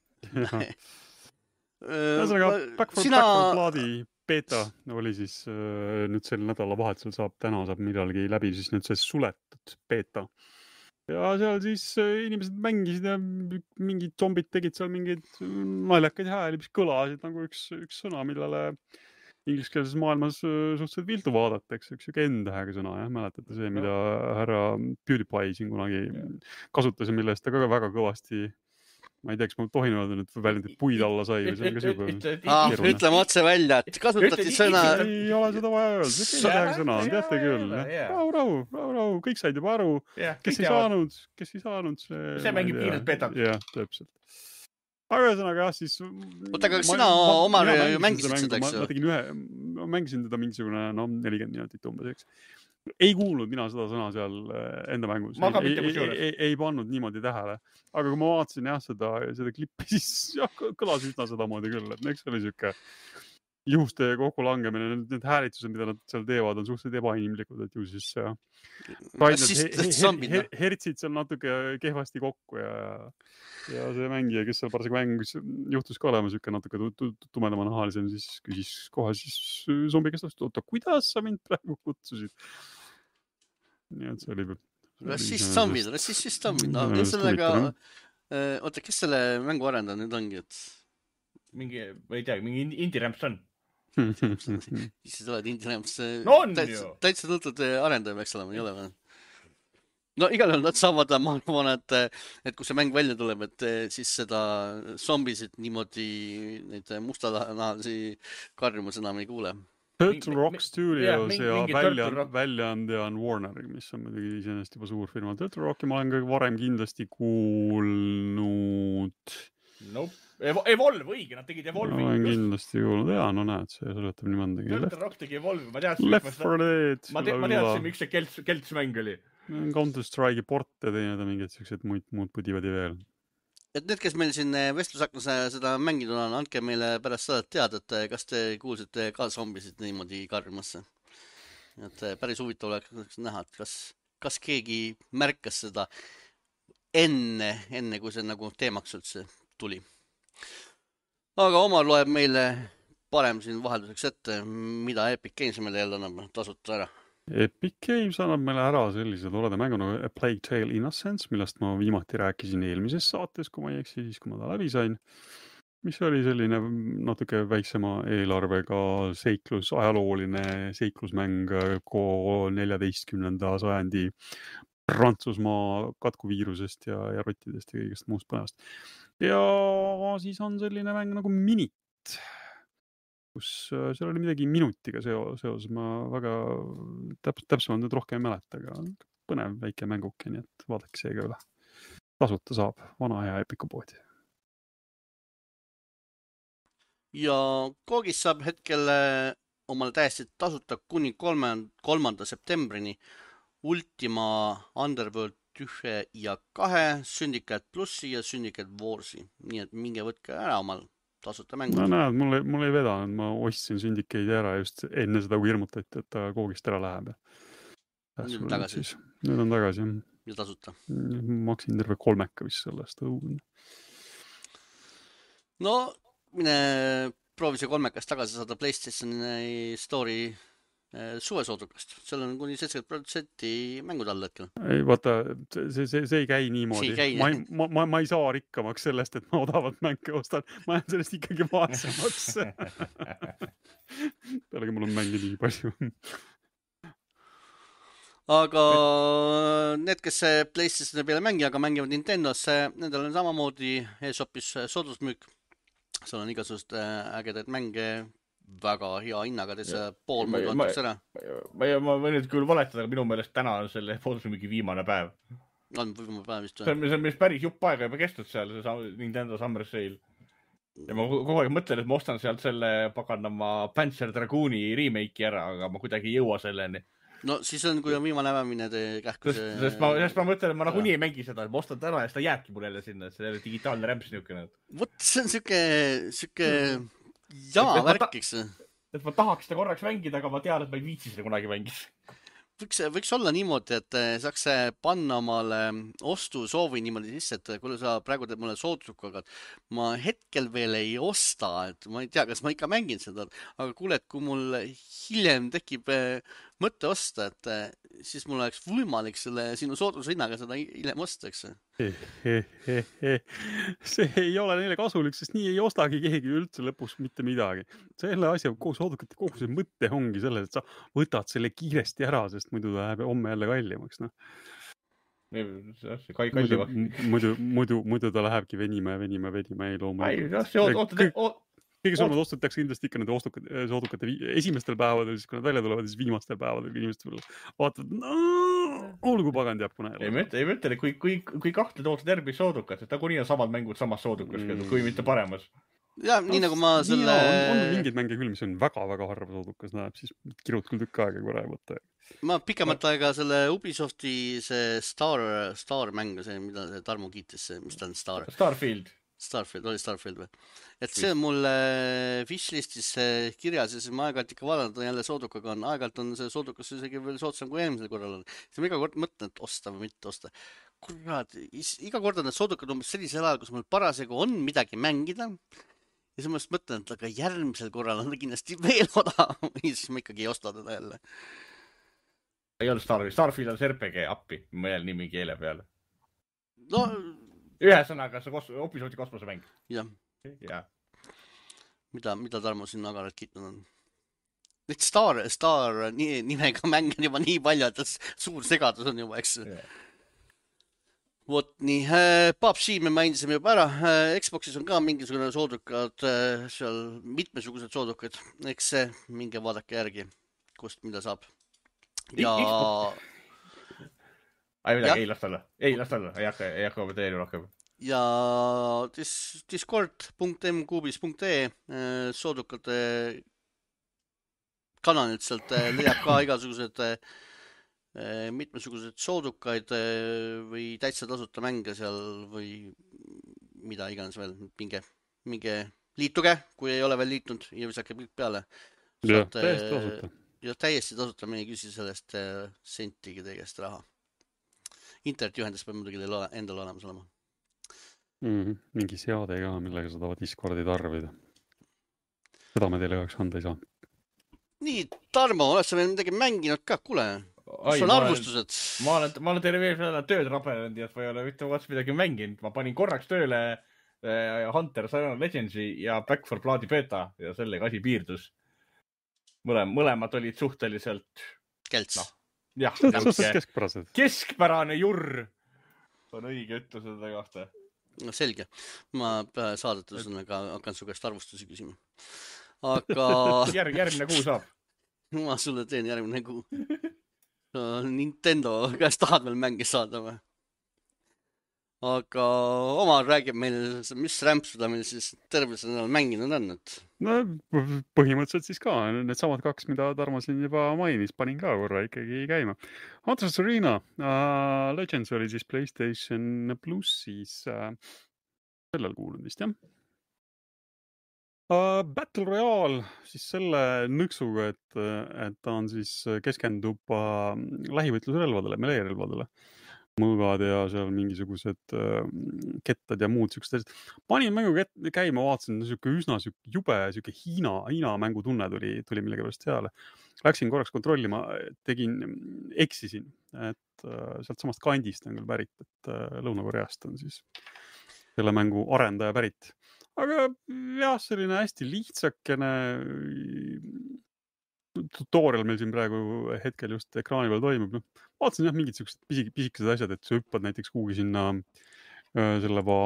Ühesõnaga, Back for Sina... Bloodi beta oli siis nüüd sel nädalavahetusel saab, täna saab millalgi läbi siis nüüd see suletud beta. Ja seal siis inimesed mängisid ja mingid zombid tegid seal mingeid naljakaid hääli, mis kõlasid nagu üks, üks sõna, millele ingliskeelses maailmas suhteliselt viltu vaadata, eks üks enda hääga sõna, jah, mäletate see, mida härra PewDiePie siin kunagi kasutas ja mille eest ta ka väga kõvasti, ma ei tea, kas ma tohin öelda nüüd väljendit puid alla sai või see on ka siuke. Ah, ütleme otse välja, et kasutati sõna. Ei ole seda vaja öelda, see on sõna, teate küll. Rahu, rahu, rahu, rahu, kõik said juba aru, kes ei saanud, kes ei saanud. See mängib kiirelt betat. Jah, täpselt. Aga ühesõnaga jah, siis... Oota, aga sina omar ju mängisid seda, eks ju? Ma tegin ühe, ma mängisin teda mingisugune, no nelikümmend minutit umbes, eks. Ei kuulnud mina seda sõna seal enda mängus. Ei, ei, ei, ei pannud niimoodi tähele. Aga kui ma vaatasin jah, seda, seda klippi, siis jah, kõlas üsna seda moodi küll. Et eks oli siuke juhuste kokku langemine. Need häälitsused, mida nad seal teevad, on suhteliselt ebainimlikud. Et ju siis jah, hertsid seal natuke kehvasti kokku ja, ja see mängija, kes seal parasjagu mängus juhtus ka olema siuke natuke tumedama nahalisem, siis küsis kohe siis zombi kes tõstud, oota, kuidas sa mind praegu kutsusid? Nii et see oli... Rassist zombid, rassist zombid. No, sellega, oota, kes selle mängu arendada nüüd ongi, et... Mingi, ma ei tea, mingi indie-rämps on. Siis sa oled indie-rämps. No on ju! Täitsa tuntud arendaja peaks olema, ei ole või? No igal juhul nad saavad, ma arvan, et, et kui see mäng välja tuleb, et siis seda zombisid niimoodi neid mustanahalisi karjumus enam ei kuule. Turtle Rock Studios ja, ja väljaandja on Warner, mis on muidugi iseenesest juba suur firma. Turtle Rocki ma olen ka varem kindlasti kuulnud. Nope. Evolve, õige, nad tegid Evolve. Ma olen kindlasti kuulnud, jaa, no näed, see seletab nii mõndagi. Turtle Rock tegi Evolve, ma teadsin, Left four Dead. Ma teadsin, miks see kelts, keltsmäng oli. Counter-Strike'i porte teine mingid sellised muud, muud pudivadi veel. Et need, kes meil siin vestlusaknas seda mänginud on, andke meile pärast seda teada, et kas te kuulsite ka zombisid niimoodi karjumasse. Et päris huvitav oleks näha, et kas, kas keegi märkas seda enne, enne kui see nagu teemaks üldse tuli. Aga Omar loeb meile parem siin vahelduseks ette, mida Epic Games meile jälle annab tasuta ära. Epic Games annab meile ära sellise toreda mängu nagu A Plague Tale Innocence, millest ma viimati rääkisin eelmises saates, kui ma ei eksi, siis kui ma ta läbi sain. Mis oli selline natuke väiksema eelarvega seiklus, ajalooline seiklusmäng neljateistkümnenda sajandi Prantsusmaa katkuviirusest ja, ja rottidest ja kõigest muust põnevast. Ja siis on selline mäng nagu Minit, kus seal oli midagi minutiga seos. Ma väga täp täpsemalt nüüd rohkem ei mäleta, aga põnev väike mänguke, nii et vaadake see ka üle. Tasuta saab vana hea Epiku poodi. Ja Koogis saab hetkel omale täiesti tasuta kuni kolmanda septembrini Ultima Underworld ühe ja kahe, Syndicate Plussi ja Syndicate Warsi. Nii et minge võtke ära omal tasuta mängu. No näed, mul ei, mul ei vedanud, ma ostsin Syndicate'i ära just enne seda, kui hirmutati, et ta Koogist ära läheb. Nüüd on tagasi. Nüüd on tagasi, jah. Ja tasuta. Maksin terve kolmeka vist sellest. No, mine proovi see kolmekast tagasi saada PlayStationi Story suvesoodukast. Seal on kuni seitsekümmend protsenti mängud all hetkel. Ei, vaata, see, see, see ei käi niimoodi. See ei käi, ma, ei, ma, ma, ma ei saa rikkamaks sellest, et ma odavat mänge ostan. Ma jään sellest ikkagi vaesemaks. Pealegi mul on mänge nii palju. Aga need, kes PlayStationi peale mängi, aga mängivad Nintendosse, nendel on samamoodi eShopis soodusmüük. Seal on igasugust ägedaid mänge väga hea hinnaga, teise pool mõõdu antakse ära. Ma, ma, ma võin nüüd küll valetada, aga minu meelest täna on selle soodusmüügi viimane päev. On viimane päev vist. See on, see on päris jupp aega juba kestnud seal, see Nintendo Summer Sale. Ja ma kogu aeg mõtlen, et ma ostan sealt selle paganama Panzer Dragooni remake'i ära, aga ma kuidagi ei jõua selleni. No siis on, kui on viimane päevamine te kähku see... Sest, sest, ma, sest ma mõtlen, et ma nagunii ei mängi seda, et ma ostan täna ja seda jääbki mul jälle sinna, et see on digitaalne rämps niisugune. Vot see on siuke, siuke jama värk, eks. Et ma tahaks seda korraks mängida, aga ma tean, et ma ei viitsi seda kunagi mängis. võiks, võiks olla niimoodi, et saaks panna omale ostusoovi niimoodi sisse, et kuule, sa praegu teed mulle soodustukku, aga ma hetkel veel ei osta, et ma ei tea, kas ma ikka mängin seda, aga kuule, et kui mul hiljem tekib mõte osta, et siis mul oleks võimalik selle sinu soodushinnaga seda hiljem osta, eks. See ei ole neile kasulik, sest nii ei ostagi keegi üldse lõpus mitte midagi. Selle asja kogu soodukate kogu see mõte ongi selles, et sa võtad selle kiiresti ära, sest muidu ta läheb homme jälle kallimaks. No. Muidu, muidu, muidu, muidu ta lähebki venima ja venima ja venima ei loomulikult. Kõige suuremad ostud tehakse kindlasti ikka nende ostukate, soodukate esimestel päevadel, siis kui nad välja tulevad, siis viimastel päevadel, kui inimesed vaatavad, no, olgu pagand jääb kuna ei mõtle, ei mõtle, kui, kui, kui kahte tootad järgmist soodukat, et tagu nii on samad mängud samas soodukas, mm. kui mitte paremas. Ja, nii nagu ma selle... On, on mingid mänge küll, mis on väga-väga harva soodukas, näeb, siis kirud küll tükk aega korra ei võtta. Ma pikemat aega selle Ubisofti see Star, Star mäng, see, mida see Tarmo kiitis, mis ta on Star? Starfield. Starfield, oli Starfield või? Et see on mul wishlistis kirjas ja siis ma aeg-ajalt ikka vaadata jälle soodukaga on. Aeg-ajalt on see soodukas isegi veel soodsam kui eelmisel korral on. Siis ma iga kord mõtlen, et osta või mitte osta. Kurat, iga kord on need soodukad umbes sellisel ajal, kus mul parasjagu on midagi mängida. Ja siis ma just mõtlen, et aga järgmisel korral on kindlasti veel odavam. Ja siis ma ikkagi ei osta teda jälle. Ei ole Starfield. Starfield on see R P G appi. Mõel nimi keele peale. No... Ühesõnaga, see kos- Ubisoft'i kosmosemäng. Jah. Ja. Mida, mida Tarmo siin agaralt kiitnud on? Nüüd Star, Star nimega mäng on juba nii palju, et suur segadus on juba, eks. Yeah. Vot nii. P U B G me mainisime juba ära. Xboxis on ka mingisugune soodukad, seal mitmesugused soodukad. Eks see, minge vaadake järgi, kust mida saab. Ja... Ai midagi, ei lasta olla. Ei lasta olla. Ei hakka, ei hakka opeteerima rohkem. Ja dis, discord punkt m kuubis punkt e soodukate kanalilt sealt leiab ka igasugused mitmesugused soodukaid või täitsa tasuta mänge seal või mida iganes veel. Minge, minge liituge, kui ei ole veel liitunud ja visake kõik peale. Ja, täiesti tasuta. Ja täiesti tasuta, me ei küsi sellest sentigi tegest raha. Internetiühendus peab muidugi teil endal olemas olema. Mm-hmm. Mingi seade ka, millega seda Discordi tarvida. Seda me teile kaheks anda ei saa. Nii, Tarmo, oled sa veel midagi mänginud ka? Kuule, mis on arvustused? Ma olen, ma olen teile veel tööd rabelenud ja ma ei ole mitte vats midagi mänginud. Ma panin korraks tööle Hunter Silent Legendsi ja Back four Bloodi beta ja sellega asi piirdus. Mõlem, mõlemad olid suhteliselt... Kelts. No, jah, keskpärased. Keskpärane jurr on õige ütlus seda kohta. No selge. Ma saadetusena ka hakkan su käest arvustusi küsima. Aga... Järg, järgmine kuu saab. Ma sulle teen järgmine kuu. Nintendo käest tahad veel mänge saada või? Aga oma räägib meil, mis rämpsuda meil siis tervise nädal mänginud on, et... No põhimõtteliselt siis ka. Need samad kaks, mida Tarmo siin juba mainis, panin ka korra ikkagi käima. Hunters Arena uh, Legends oli siis PlayStation Plussis uh, sellel kuulnud vist, jah? Uh, Battle Royale siis selle nõksuga, et, et ta on siis keskendub uh, lähivõitlusrelvadele, meleerelvadele. Mõõgad ja seal mingisugused uh, kettad ja muud siuksed asjad. Panin mängu käima, vaatasin, siuke üsna siuke jube, siuke Hiina, Hiina mängutunne tuli, tuli millegi pärast seale. Läksin korraks kontrollima, tegin, eksisin, et uh, sealt samast kandist on küll pärit, et uh, Lõuna-Koreast on siis selle mängu arendaja pärit. Aga jah, selline hästi lihtsakene tutorial meil siin praegu hetkel just ekraani peal toimub. No, vaatasin jah mingid siuksed pisik, pisikesed asjad, et sa hüppad näiteks kuhugi sinna äh, selle va,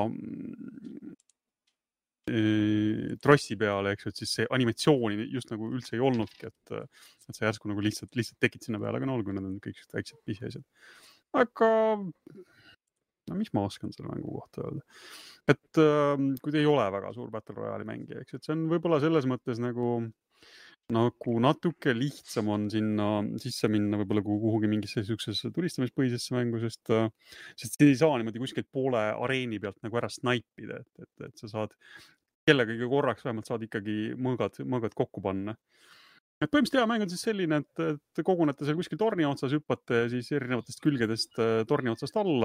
äh, trossi peale, eks, et siis see animatsiooni just nagu üldse ei olnudki, et, et sa järsku nagu lihtsalt, lihtsalt tekid sinna peale, aga no olgu, need on kõik väiksed pisiasjad. Aga no mis ma oskan selle mängu kohta öelda? Et äh, kui te ei ole väga suur Battle Royale'i mängija, eks, et see on võib-olla selles mõttes nagu nagu natuke lihtsam on sinna sisse minna võib-olla kuhugi mingisse siuksesse turistamispõhisesse mängu, sest, sest ei saa niimoodi kuskilt poole areeni pealt nagu ära snaipida, et, et, et sa saad kellegagi korraks vähemalt saad ikkagi mõõgad, mõõgad kokku panna. et põhimõtteliselt hea mäng on siis selline, et, et kogunete seal kuskil torni otsas, hüppate siis erinevatest külgedest torni otsast alla.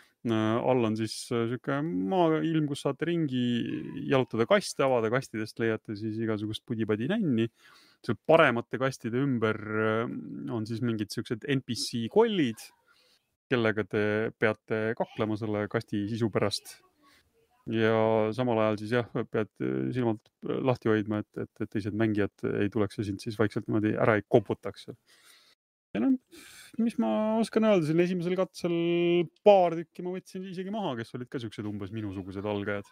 All on siis siuke maailm, kus saate ringi jalutada kaste, avada kastidest, leiate siis igasugust pudi-padi nänni. Seal paremate kastide ümber on siis mingid siuksed N P C kollid, kellega te peate kaklema selle kasti sisu pärast. Ja samal ajal siis jah, pead silmalt lahti hoidma, et, et, et teised mängijad ei tuleks ja sind siis vaikselt niimoodi ära ei koputaks. Ja no, mis ma oskan öelda, siin esimesel katsel paar tükki ma võtsin isegi maha, kes olid ka siuksed umbes minusugused algajad.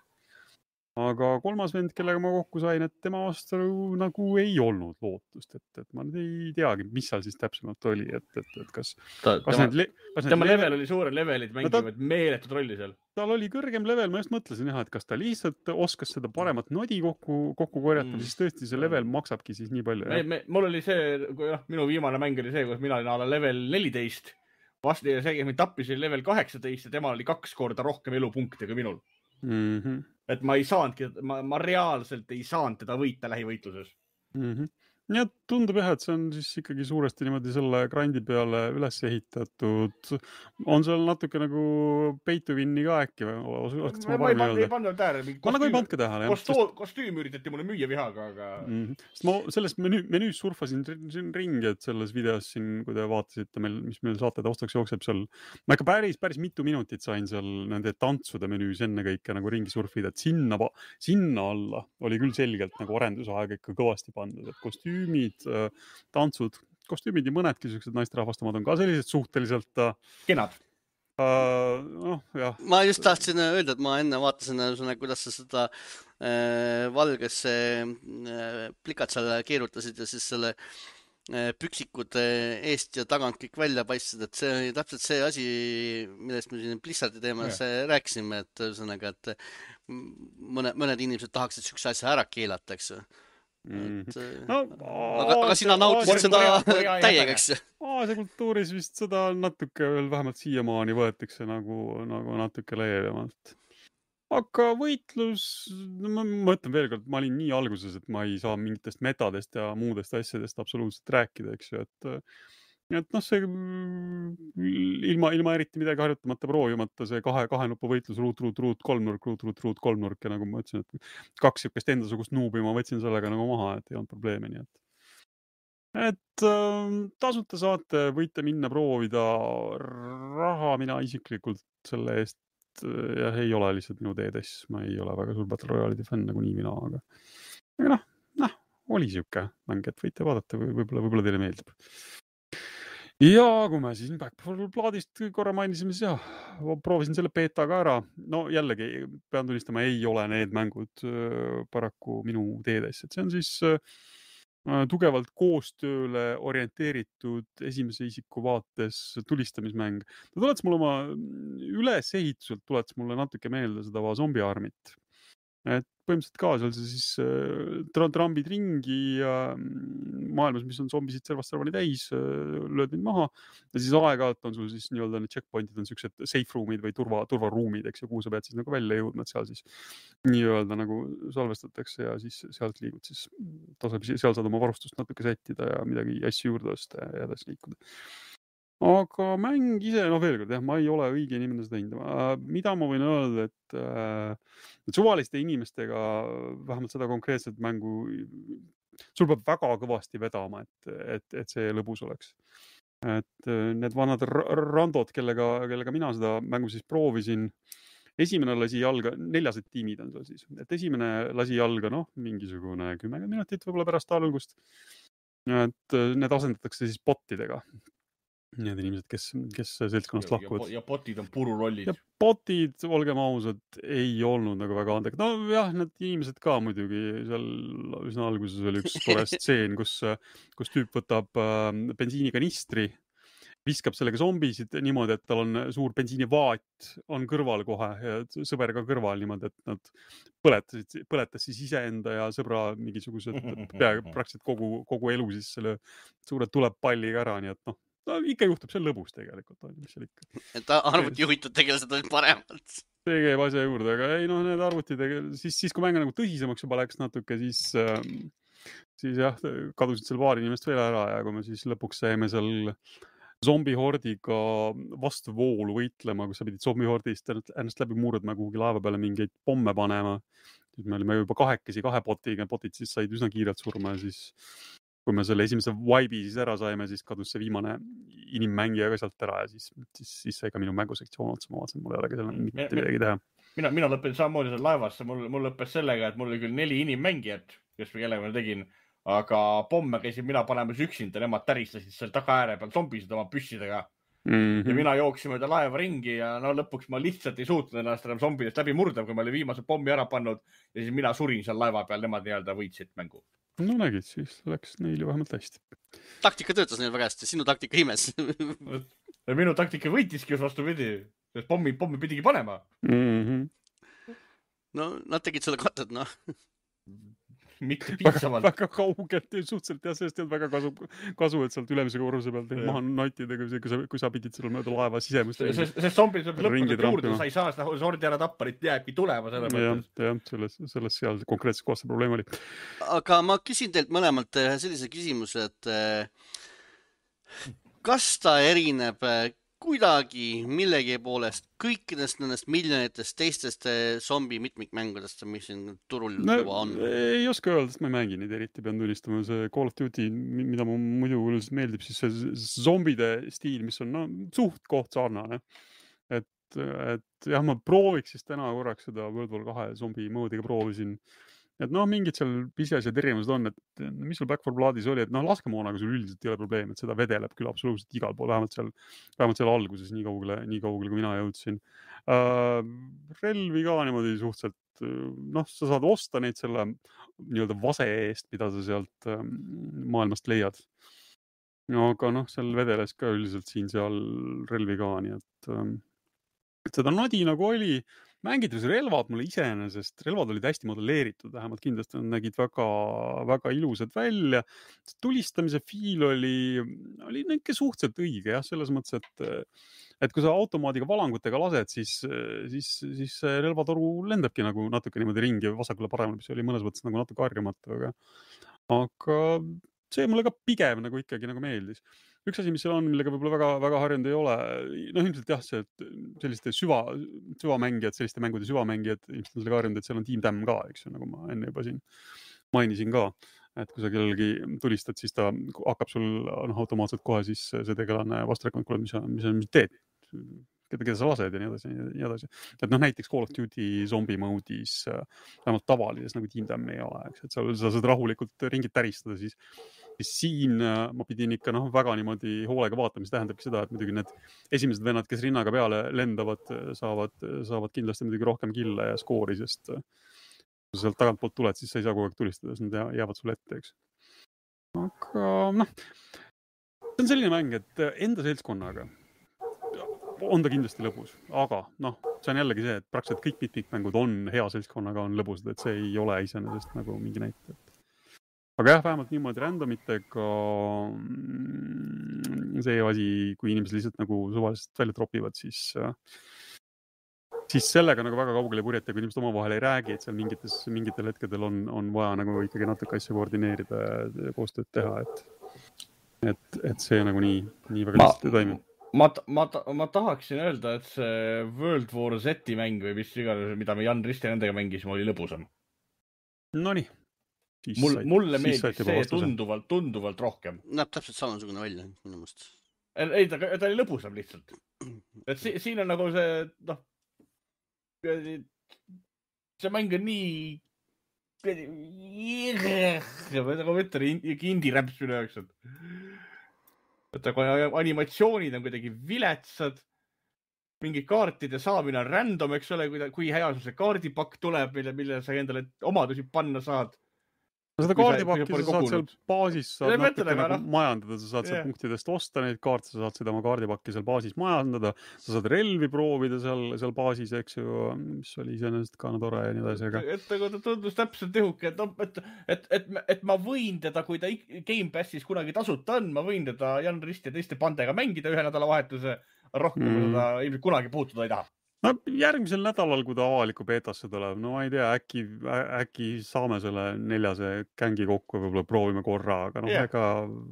Aga kolmas vend, kellega ma kokku sain, et tema vastu nagu ei olnud lootust, et, et ma nüüd ei teagi, mis seal siis täpsemalt oli, et, et, et kas, ta, kas tema, need, kas tema need level oli suurem, levelid mängivad no ta, meeletut rolli seal. Tal oli kõrgem level, ma just mõtlesin jah, et kas ta lihtsalt oskas seda paremat nodi kokku, kokku korjata, mm. siis tõesti see level maksabki siis nii palju. Me, me, mul oli see, kui jah, minu viimane mäng oli see, kus mina olin ala level neliteist, vastu ja see, kes mind tappis, oli level kaheksateist ja tema oli kaks korda rohkem elupunkte kui minul. Mm-hmm. Et ma ei saanudki, ma, ma reaalselt ei saanud teda võita lähivõitluses. Mm-hmm. Ja tundub jah, et see on siis ikkagi suuresti niimoodi selle grandi peale üles ehitatud. On seal natuke nagu pay to win'i ka äkki? Ma, ma ei, pan, ei pannud tähele. Ma nagu ei pandki tähele. Kostüüm, kostüüm üritati mulle müüa vihaga, aga... Mm-hmm. Sest ma sellest menüü, menüüs surfasin siin ringi, et selles videos siin, kui te vaatasite meil, mis meil saate taustaks jookseb seal, ma ikka päris, päris mitu minutit sain seal nende tantsude menüüs enne kõike nagu ringi surfida, et sinna, sinna alla oli küll selgelt nagu arendusaega ikka kõvasti pandud, et kostüüm Kostüümid, tantsud, kostüümid ja mõnedki sellised naisterahvastamad on ka sellised suhteliselt kenad. Uh, no, jah. Ma just tahtsin öelda, et ma enne vaatasin, kuidas sa seda äh, valgesse äh, plikat seal keerutasid ja siis selle äh, püksikud eest ja tagant kõik välja paistsid, et see oli täpselt see asi, millest me siin Blizzardi teemas ja. rääkisime, et ühesõnaga, et mõne, mõned inimesed tahaksid sükse asja ära keelata, eks ju. Mm-hmm. Et, no, aga, aga sina nautisid seda täiega, eks ju? Aasia kultuuris vist seda natuke veel vähemalt siiamaani võetakse nagu, nagu natuke leevemalt. Aga võitlus, ma mõtlen veel kord, ma olin nii alguses, et ma ei saa mingitest metadest ja muudest asjadest absoluutselt rääkida, eks ju, et et noh, see ilma, ilma eriti midagi harjutamata proovimata see kahe, kahe nupu võitlus, ruut, ruut, ruut, kolmnurk, ruut, ruut, ruut, kolmnurk ja nagu ma ütlesin, et kaks siukest endasugust nuubi ma võtsin sellega nagu maha, et ei olnud probleemi, nii et. Et äh, tasuta saate, võite minna proovida raha, mina isiklikult selle eest jah, ei ole lihtsalt minu teedes, ma ei ole väga suur Battle Royale'i fänn nagu nii mina, aga, aga noh, noh, oli siuke mäng, et võite vaadata, võib-olla, võib-olla teile meeldib. Ja kui me siis Back four Bloodist korra mainisime, siis jah, proovisin selle beta ka ära. No jällegi, pean tunnistama, ei ole need mängud paraku minu teedes. Et see on siis tugevalt koostööle orienteeritud esimese isiku vaates tulistamismäng. Ta tulets mulle oma ülesehituselt tulets mulle natuke meelde seda zombi armit. Et põhimõtteliselt ka seal siis äh, trambid ringi ja maailmas, mis on zombisid servast servani täis, äh, lööd mind maha ja siis aeg-ajalt on sul siis nii-öelda need checkpointid on siuksed safe roomid või turva, turvaruumid, eks ju, kuhu sa pead siis nagu välja jõudma, et seal siis nii-öelda nagu salvestatakse ja siis sealt liigud siis, tasab, seal saad oma varustust natuke sättida ja midagi asju juurde osta ja edasi liikuda. Aga mäng ise, no veel kord, jah, ma ei ole õige inimene seda hindama. Mida ma võin öelda, et, et suvaliste inimestega vähemalt seda konkreetset mängu sul peab väga kõvasti vedama, et, et, et see lõbus oleks. Et need vanad randod, kellega, kellega mina seda mängu siis proovisin, esimene lasi jalga, neljased tiimid on seal siis, et esimene lasi jalga, noh, mingisugune kümme minutit võib-olla pärast algust. Et need asendatakse siis botidega. Need inimesed, kes, kes seltskonnast ja, lahkuvad. Ja, ja botid on pururollid. Ja botid, olgem ausad, ei olnud nagu väga andekad. No jah, need inimesed ka muidugi, seal üsna alguses oli üks tore stseen, kus, kus tüüp võtab äh, bensiinikanistri, viskab sellega zombisid niimoodi, et tal on suur bensiinivaat on kõrval kohe ja sõber ka kõrval niimoodi, et nad põletasid, põletas siis iseenda ja sõbra mingisugused pea praktiliselt kogu, kogu elu siis selle suure tulepalliga ära, nii et noh, no, ikka juhtub, see on lõbus tegelikult, mis seal ikka. Et arvuti juhitud tegelased olid paremalt. See käib asja juurde, aga ei noh, need arvutid, siis, siis kui mäng nagu tõsisemaks juba läks natuke, siis, siis jah, kadusid seal paar inimest veel ära ja kui me siis lõpuks saime seal zombihordiga vastu voolu võitlema, kus sa pidid zombihordist ennast läbi murdma kuhugi laeva peale mingeid pomme panema. Siis me olime juba kahekesi kahe botiga, botid siis said üsna kiirelt surma ja siis kui me selle esimese vibe'i siis ära saime, siis kadus see viimane inimmängija ka sealt ära ja siis, siis, siis sai ka minu mängusektsioon otsa, ma vaatasin, mul ei olegi seal mitte midagi teha. Mina, mina lõppesin samamoodi seal laevas, mul, mul lõppes sellega, et mul oli küll neli inimmängijat, kes või kellega ma tegin, aga pomme käisin mina panemas üksinda, nemad täristasid seal taga ääre peal zombisid oma püssidega. Mm -hmm. Ja mina jooksin mööda laeva ringi ja no lõpuks ma lihtsalt ei suutnud ennast enam zombidest läbi murda, kui ma olin viimase pommi ära pannud ja siis mina surin seal laeva peal, nemad nii-öelda võitsid mängu. No nägid, siis läks neil ju vähemalt hästi. Taktika töötas neil väga hästi, sinu taktika imes. Minu taktika võitiski just vastupidi, sest pommi, pommi pidigi panema. Mm -hmm. No nad tegid selle katet, noh. Mitte piisavalt. Väga, väga kaugelt ja suhteliselt jah, sellest ei olnud väga kasu, kasu, et sealt ülemise korruse pealt maha notida, kui, kui, sa, kui sa pidid seal mööda laeva sisemust. Sest see zombid lõpuks juurde, sa ei saa seda sordi ära tappa, et jääbki tulema selle mõttes. Jah, selles, selles seal konkreetses kohas see probleem oli. Aga ma küsin teilt mõlemalt sellise küsimuse, et kas ta erineb kuidagi millegi poolest kõikidest nendest miljonitest teistest zombi mitmikmängudest, mis siin turul no, juba on? Ei oska öelda, sest ma ei mängi neid eriti, pean tunnistama. See Call of Duty, mida mu muidu üldiselt meeldib, siis see zombide stiil, mis on no, suht koht sarnane. Et, et jah, ma prooviks siis täna korraks seda World War kahe zombi moodiga proovisin. Et noh, mingid seal pisiasjad erinevad on, et mis sul Back four Bloodis oli, et noh, laskemoonaga sul üldiselt ei ole probleem, et seda vedeleb küll absoluutselt igal pool, vähemalt seal, vähemalt seal alguses nii kaugele, nii kaugele, kui mina jõudsin. Uh, relvi ka niimoodi suhteliselt, noh, sa saad osta neid selle nii-öelda vase eest, mida sa sealt um, maailmast leiad. No, aga noh, seal vedeles ka üldiselt siin seal relvi ka, nii et, um, et seda nadi nagu oli. Mängides relvad mulle iseenesest, relvad olid hästi modelleeritud, vähemalt kindlasti nad nägid väga, väga ilusad välja. Tulistamise fiil oli, oli näike suhteliselt õige, jah, selles mõttes, et, et kui sa automaadiga valangutega lased, siis, siis, siis relvatoru lendabki nagu natuke niimoodi ringi vasakule paremale, mis oli mõnes mõttes nagu natuke harjamatu, aga, aga see mulle ka pigem nagu ikkagi nagu meeldis. Üks asi, mis seal on, millega võib-olla väga, väga harjunud ei ole, noh ilmselt jah, see, et selliste süva, süvamängijad, selliste mängude süvamängijad, ilmselt on selle harjunud, et seal on Team Tam ka, eks ju, nagu ma enne juba siin mainisin ka, et kui sa kellelgi tulistad, siis ta hakkab sul no, automaatselt kohe siis see tegelane vastu rääkima, mis, mis, mis teed, keda, keda sa lased ja nii edasi, nii edasi. Et noh, näiteks Call of Duty zombi moodis vähemalt tavalises nagu Team Tam ei ole, eks, et sa, sa saad rahulikult ringid täristada, siis siis siin ma pidin ikka noh, väga niimoodi hoolega vaatama, mis tähendabki seda, et muidugi need esimesed vennad, kes rinnaga peale lendavad, saavad, saavad kindlasti muidugi rohkem kille ja skoori, sest kui sa sealt tagantpoolt tuled, siis sa ei saa kogu aeg tulistada, siis nad jäävad sulle ette, eks. Aga noh, see on selline mäng, et enda seltskonnaga on ta kindlasti lõbus, aga noh, see on jällegi see, et praktiliselt kõik mitmikmängud on hea seltskonnaga, on lõbusad, et see ei ole iseenesest nagu mingi näite. Aga jah, vähemalt niimoodi randomitega see asi, kui inimesed lihtsalt nagu suvaliselt välja tropivad, siis, siis sellega nagu väga kaugele purjeta, kui inimesed omavahel ei räägi, et seal mingites, mingitel hetkedel on, on vaja nagu ikkagi natuke asja koordineerida ja koostööd teha, et, et, et see nagu nii, nii väga lihtsalt ei toimi. Ma, ma, ma tahaksin öelda, et see World War Z-i mäng või mis iganes, mida me Jan Risti nendega mängisime, oli lõbusam. No nii. Mul, mulle meeldis see tunduvalt, tunduvalt rohkem. Näeb täpselt samasugune välja minu mõist. Ei, ta, ta oli lõbusam lihtsalt. Et si, siin on nagu see, noh, see mäng on nii, nagu ma ütlen, indie-räps minu jaoks. Et animatsioonid on kuidagi viletsad, mingi kaartide saamine on random, eks ole, kui hea see kaardipakk tuleb, mille, mille sa endale omadusi panna saad. Seda kaardipakki sa saad seal baasis saad natuke nagu majandada, sa saad seal punktidest osta neid kaarte, sa saad seda oma kaardipakki seal baasis majandada, sa saad relvi proovida seal, seal baasis, eks ju, mis oli iseenesest ka tore ja nii edasi. Et ta tundus täpselt õhuke, et, et, et, et, et ma võin teda, kui ta Game Passis kunagi tasuta on, ma võin teda Jan Rist ja teiste pandega mängida ühe nädala vahetuse, rohkem mm. seda ilmselt kunagi puutuda ei taha. no järgmisel nädalal, kui ta avaliku beetasse tuleb, no ma ei tea, äkki, äkki saame selle neljase gängi kokku ja võib-olla proovime korra, aga noh, Jah. ega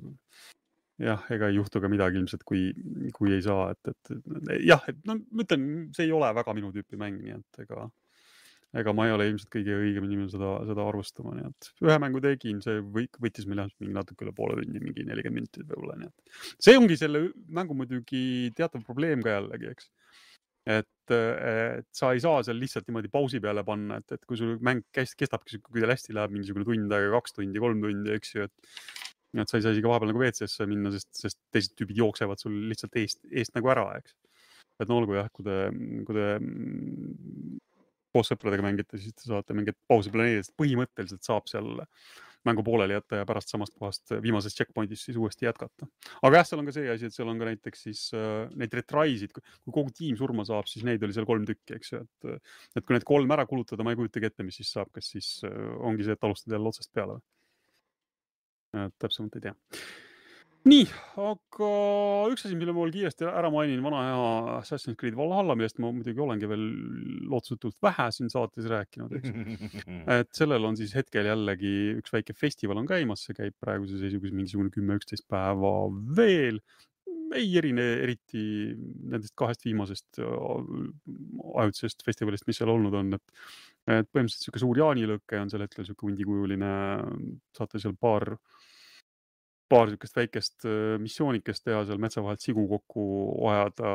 jah, ega ei juhtu ka midagi ilmselt, kui, kui ei saa, et, et jah, et no ma ütlen, see ei ole väga minu tüüpi mäng, nii et ega, ega ma ei ole ilmselt kõige õigem inimene seda, seda arvustama, nii et ühe mängu tegin, see võik, võttis meil jah, mingi natuke üle poole tundi, mingi nelikümmend minutit võib-olla, nii et see ongi selle mängu muidugi teatav probleem ka jällegi, eks. Et, et sa ei saa seal lihtsalt niimoodi pausi peale panna, et, et kui sul mäng kestabki, kui teil hästi läheb mingisugune tund aega, kaks tundi, kolm tundi, eks ju, et, et sa ei saa isegi vahepeal nagu V C S-e minna, sest, sest teised tüübid jooksevad sul lihtsalt eest, eest nagu ära, eks. Et no olgu jah, kui te, kui te koos sõpradega mängite, siis te saate mingit pausi planeerida, sest põhimõtteliselt saab seal mängu pooleli jätta ja pärast samast kohast viimasest checkpointist siis uuesti jätkata. Aga jah, seal on ka see asi, et seal on ka näiteks siis äh, neid retraisid, kui kogu tiim surma saab, siis neid oli seal kolm tükki, eks ju, et, et kui need kolm ära kulutada, ma ei kujutagi ette, mis siis saab, kas siis äh, ongi see, et alustad jälle otsast peale. Täpsemalt ei tea. Nii, aga üks asi, mille ma veel kiiresti ära mainin, vana hea Assassin's Creed Valhalla, millest ma muidugi olengi veel lootusetult vähe siin saates rääkinud, eks. Et sellel on siis hetkel jällegi üks väike festival on käimas, see käib praeguse seisuga mingisugune kümme üksteist päeva veel. Ei erine eriti nendest kahest viimasest ajutisest festivalist, mis seal olnud on, et, et põhimõtteliselt siuke suur jaanilõkke on seal hetkel siuke hundikujuline, saate seal paar paar siukest väikest missioonikest teha seal metsa vahelt sigu kokku ajada,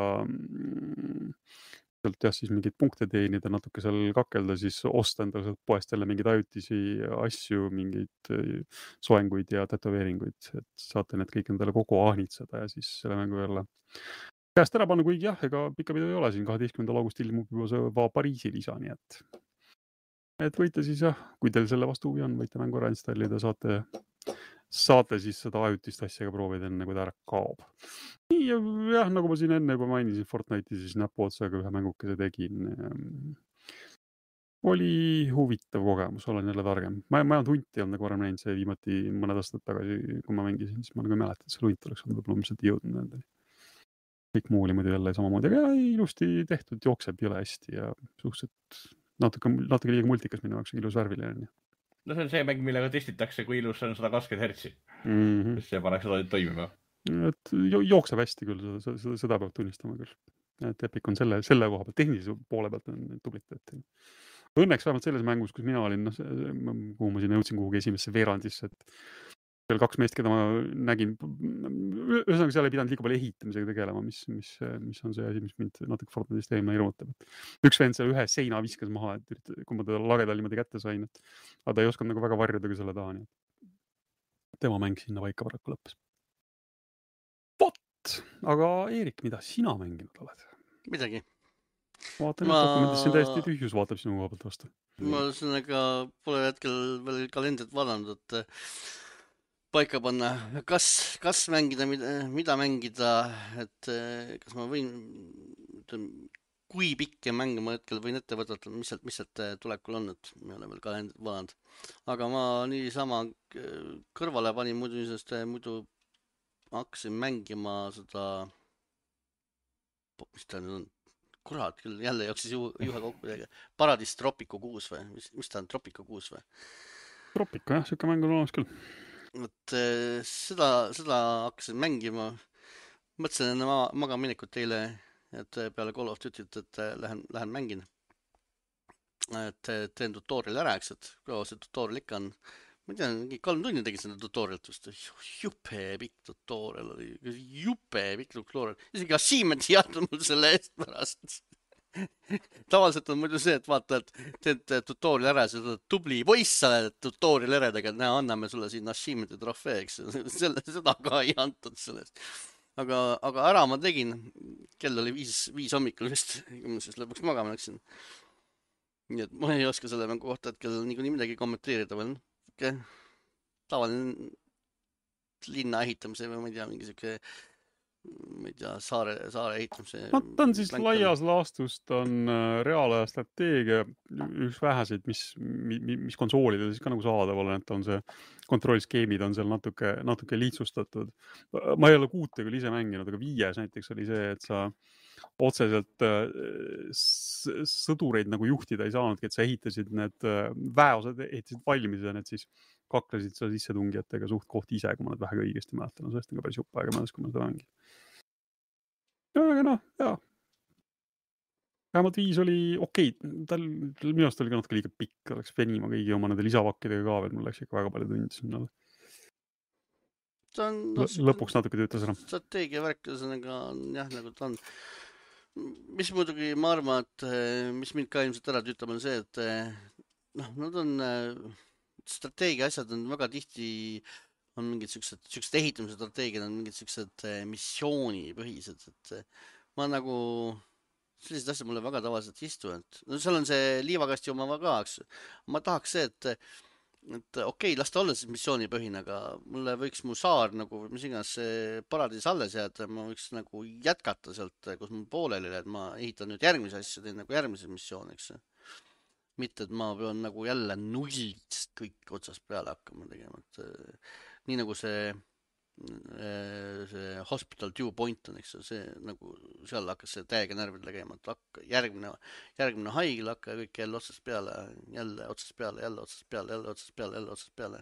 sealt jah, siis mingeid punkte teenida, natuke seal kakelda, siis osta endale sealt poest jälle mingeid ajutisi asju, mingeid soenguid ja tätoveeringuid, et saate need kõik endale kogu ahnitseda ja siis selle mängu jälle käest ära panna, kuigi jah, ega pikka pidu ei ole siin, kaheteistkümnendal augustil ilmub juba see va Pariisi lisa, nii et et võite siis jah, kui teil selle vastu huvi on, võite mängu ära installida, saate saate siis seda ajutist asja ka proovida enne, kui ta ära kaob. Nii, jah, nagu ma siin enne juba mainisin Fortnite'i, siis näpu otsaga ühe mängukese tegin. Oli huvitav kogemus, olen jälle targem. Ma, ma ei olnud hunti olnud nagu varem näinud, see viimati mõned aastad tagasi, kui ma mängisin, siis ma nagu ei mäleta, et see hunt oleks olnud võib-olla ilmselt jõudnud nendeni. Kõik muu oli muidu jälle samamoodi, aga ilusti tehtud, jookseb jõle hästi ja suhteliselt natuke, natuke liiga multikas minu jaoks, ilus värviline. No see on see mäng, millega testitakse, kui ilus on sada kakskümmend hertsi. Mm-hmm. See paneks seda toimima. Et jookseb hästi küll, seda, seda, seda peab tunnistama küll. Et Epic on selle, selle koha pealt, tehnilise poole pealt on tublit. Õnneks vähemalt selles mängus, kus mina olin, no, kuhu ma siin jõudsin kuhugi esimesse veerandisse, et seal kaks meest, keda ma nägin, ühesõnaga seal ei pidanud liiga palju ehitamisega tegelema, mis, mis, mis on see asi, mis mind natuke Fortnite'ist eemne hirmutab. Üks vend seal ühe seina viskas maha, et kui ma teda lagedal niimoodi kätte sain, et aga ta ei osanud nagu väga varjuda ka selle taha. Nii. Tema mäng sinna paika paraku lõppes. Vot, aga Eerik, mida sina mänginud oled? Midagi. Vaatan, ma... et dokumendis siin täiesti tühjus vaatab sinu koha pealt vastu. Ma ühesõnaga pole hetkel veel kalendrit vaadanud, et paika panna, kas, kas mängida, mida, mida mängida, et kas ma võin, kui pikki mänge ma hetkel võin ette võtta, mis sealt, mis sealt tulekul on, et ma ei ole veel kalendrit vaadanud. Aga ma niisama kõrvale panin muidu, sest muidu hakkasin mängima seda, mis ta nüüd on, kurat küll, jälle jooksis ju, juhe kokku, Paradis Tropico kuus või, mis, mis ta on, Tropico kuus või? Tropico, jah, siuke mäng on olemas küll. Et seda, seda hakkasin mängima. Mõtlesin enne ma, magaminekut eile, et peale Call of Duty't, et lähen, lähen mängin. Et teen tutorial ära, eks, et kaua see tutorial ikka on. Ma tean, kolm tunni tegin seda tutorialt just. Jupe pikk tutorial oli. Jupe pikk tutorial. Isegi achievement ei andnud mul selle eest pärast. Tavaliselt on muidu see, et vaata, et teed tutorial ära, seda tubli poiss sa oled tutorial eredega, et näe, anname sulle siin achievement'i trofee, eks. Selle, seda ka ei antud sellest. Aga, aga ära ma tegin. Kell oli viis, viis hommikul vist, kui ma siis lõpuks magama läksin. Nii et ma ei oska selle mängu kohta, et kell nii midagi kommenteerida veel. Okay. Tavaline linna ehitamise või ma ei tea, mingi siuke ma ei tea, saare, saare ehitamise. No, ta on siis laias laastus, ta on reaalaja strateegia, üks väheseid, mis, mis konsoolidel siis ka nagu saadav olen, et on see kontrollskeemid on seal natuke, natuke lihtsustatud. Ma ei ole kuute küll ise mänginud, aga viies näiteks oli see, et sa otseselt sõdureid nagu juhtida ei saanudki, et sa ehitasid need väeosad, ehitasid valmis ja need siis kaklesid seal sissetungijatega suht koht ise, kui ma nad vähega õigesti mäletan. Sellest on ka päris jupp aega mõnes, kui ma seda mängin. Aga noh, jaa. Vähemalt viis oli okei. Tal minu arust oli ka natuke liiga pikk, oleks venima kõigi oma nende lisavakkidega ka veel. Mul läks ikka väga palju tundis. On, no, lõpuks natuke töötas ära. Strateegia värk, ühesõnaga jah, nagu ta on. Mis muidugi ma arvan, et mis mind ka ilmselt ära tüütab on see, et noh, nad on strateegia asjad on väga tihti on mingid siuksed, siuksed ehitamise strateegiad on mingid siuksed missioonipõhised, et ma nagu sellised asjad mulle väga tavaliselt istu, et no seal on see liivakasti oma ka, eks. Ma tahaks see, et et okei, las ta olla siis missioonipõhine, aga mulle võiks mu saar nagu, mis iganes see paradiis alles jääda, ma võiks nagu jätkata sealt, kus mul pooleli, et ma ehitan nüüd järgmise asju, teen nagu järgmise missioon, eks. Mitte, et ma pean nagu jälle nullist kõik otsast peale hakkama tegema, et nii nagu see see Hospital Dew Point on, eks see nagu seal hakkas see täiega närvidele käima, et hakka, järgmine, järgmine haigla hakka kõik jälle otsast peale, jälle otsast peale, jälle otsast peale, jälle otsast peale, jälle otsast peale.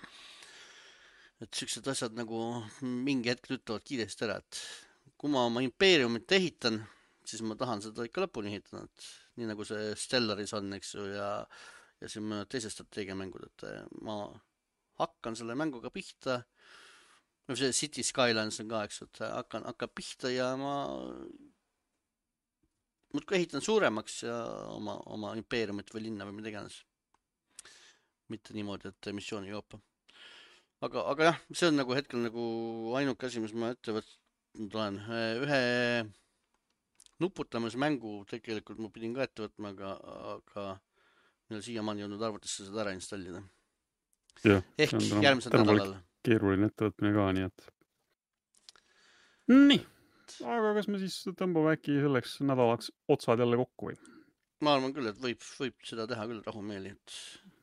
Et siuksed asjad nagu mingi hetk ütlevad kiiresti ära, et kui ma oma impeeriumit ehitan, siis ma tahan seda ikka lõpuni ehitada, et nii nagu see Stellaris on, eks ju, ja, ja siin teised strateegiamängud, et ma hakkan selle mänguga pihta. See City Skylines on ka, eks, et hakkan, hakkan pihta ja ma muudkui ehitan suuremaks ja oma, oma impeeriumit või linna või mida iganes. Mitte niimoodi, et missiooni joopa. Aga, aga jah, see on nagu hetkel nagu ainuke asi, mis ma ette võtnud olen. Ühe nuputamise mängu tegelikult ma pidin ka ette võtma, aga, aga meil siiamaani jõudnud arvutisse seda ära installida. Ja, ehk järgmisel nädalal. Keeruline ettevõtmine ka, nii et nii, aga kas me siis tõmbame äkki selleks nädalaks otsad jälle kokku või? Ma arvan küll, et võib, võib seda teha küll rahumeeli, et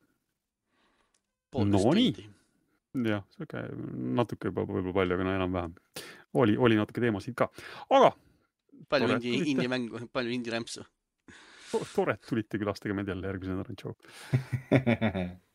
no nii, jah, see natuke juba võib-olla palju, aga no enam-vähem oli, oli natuke teemasid ka, aga palju indi, indi mängu, palju indi rämpsu tore, tulite külastage meid jälle järgmise nädala.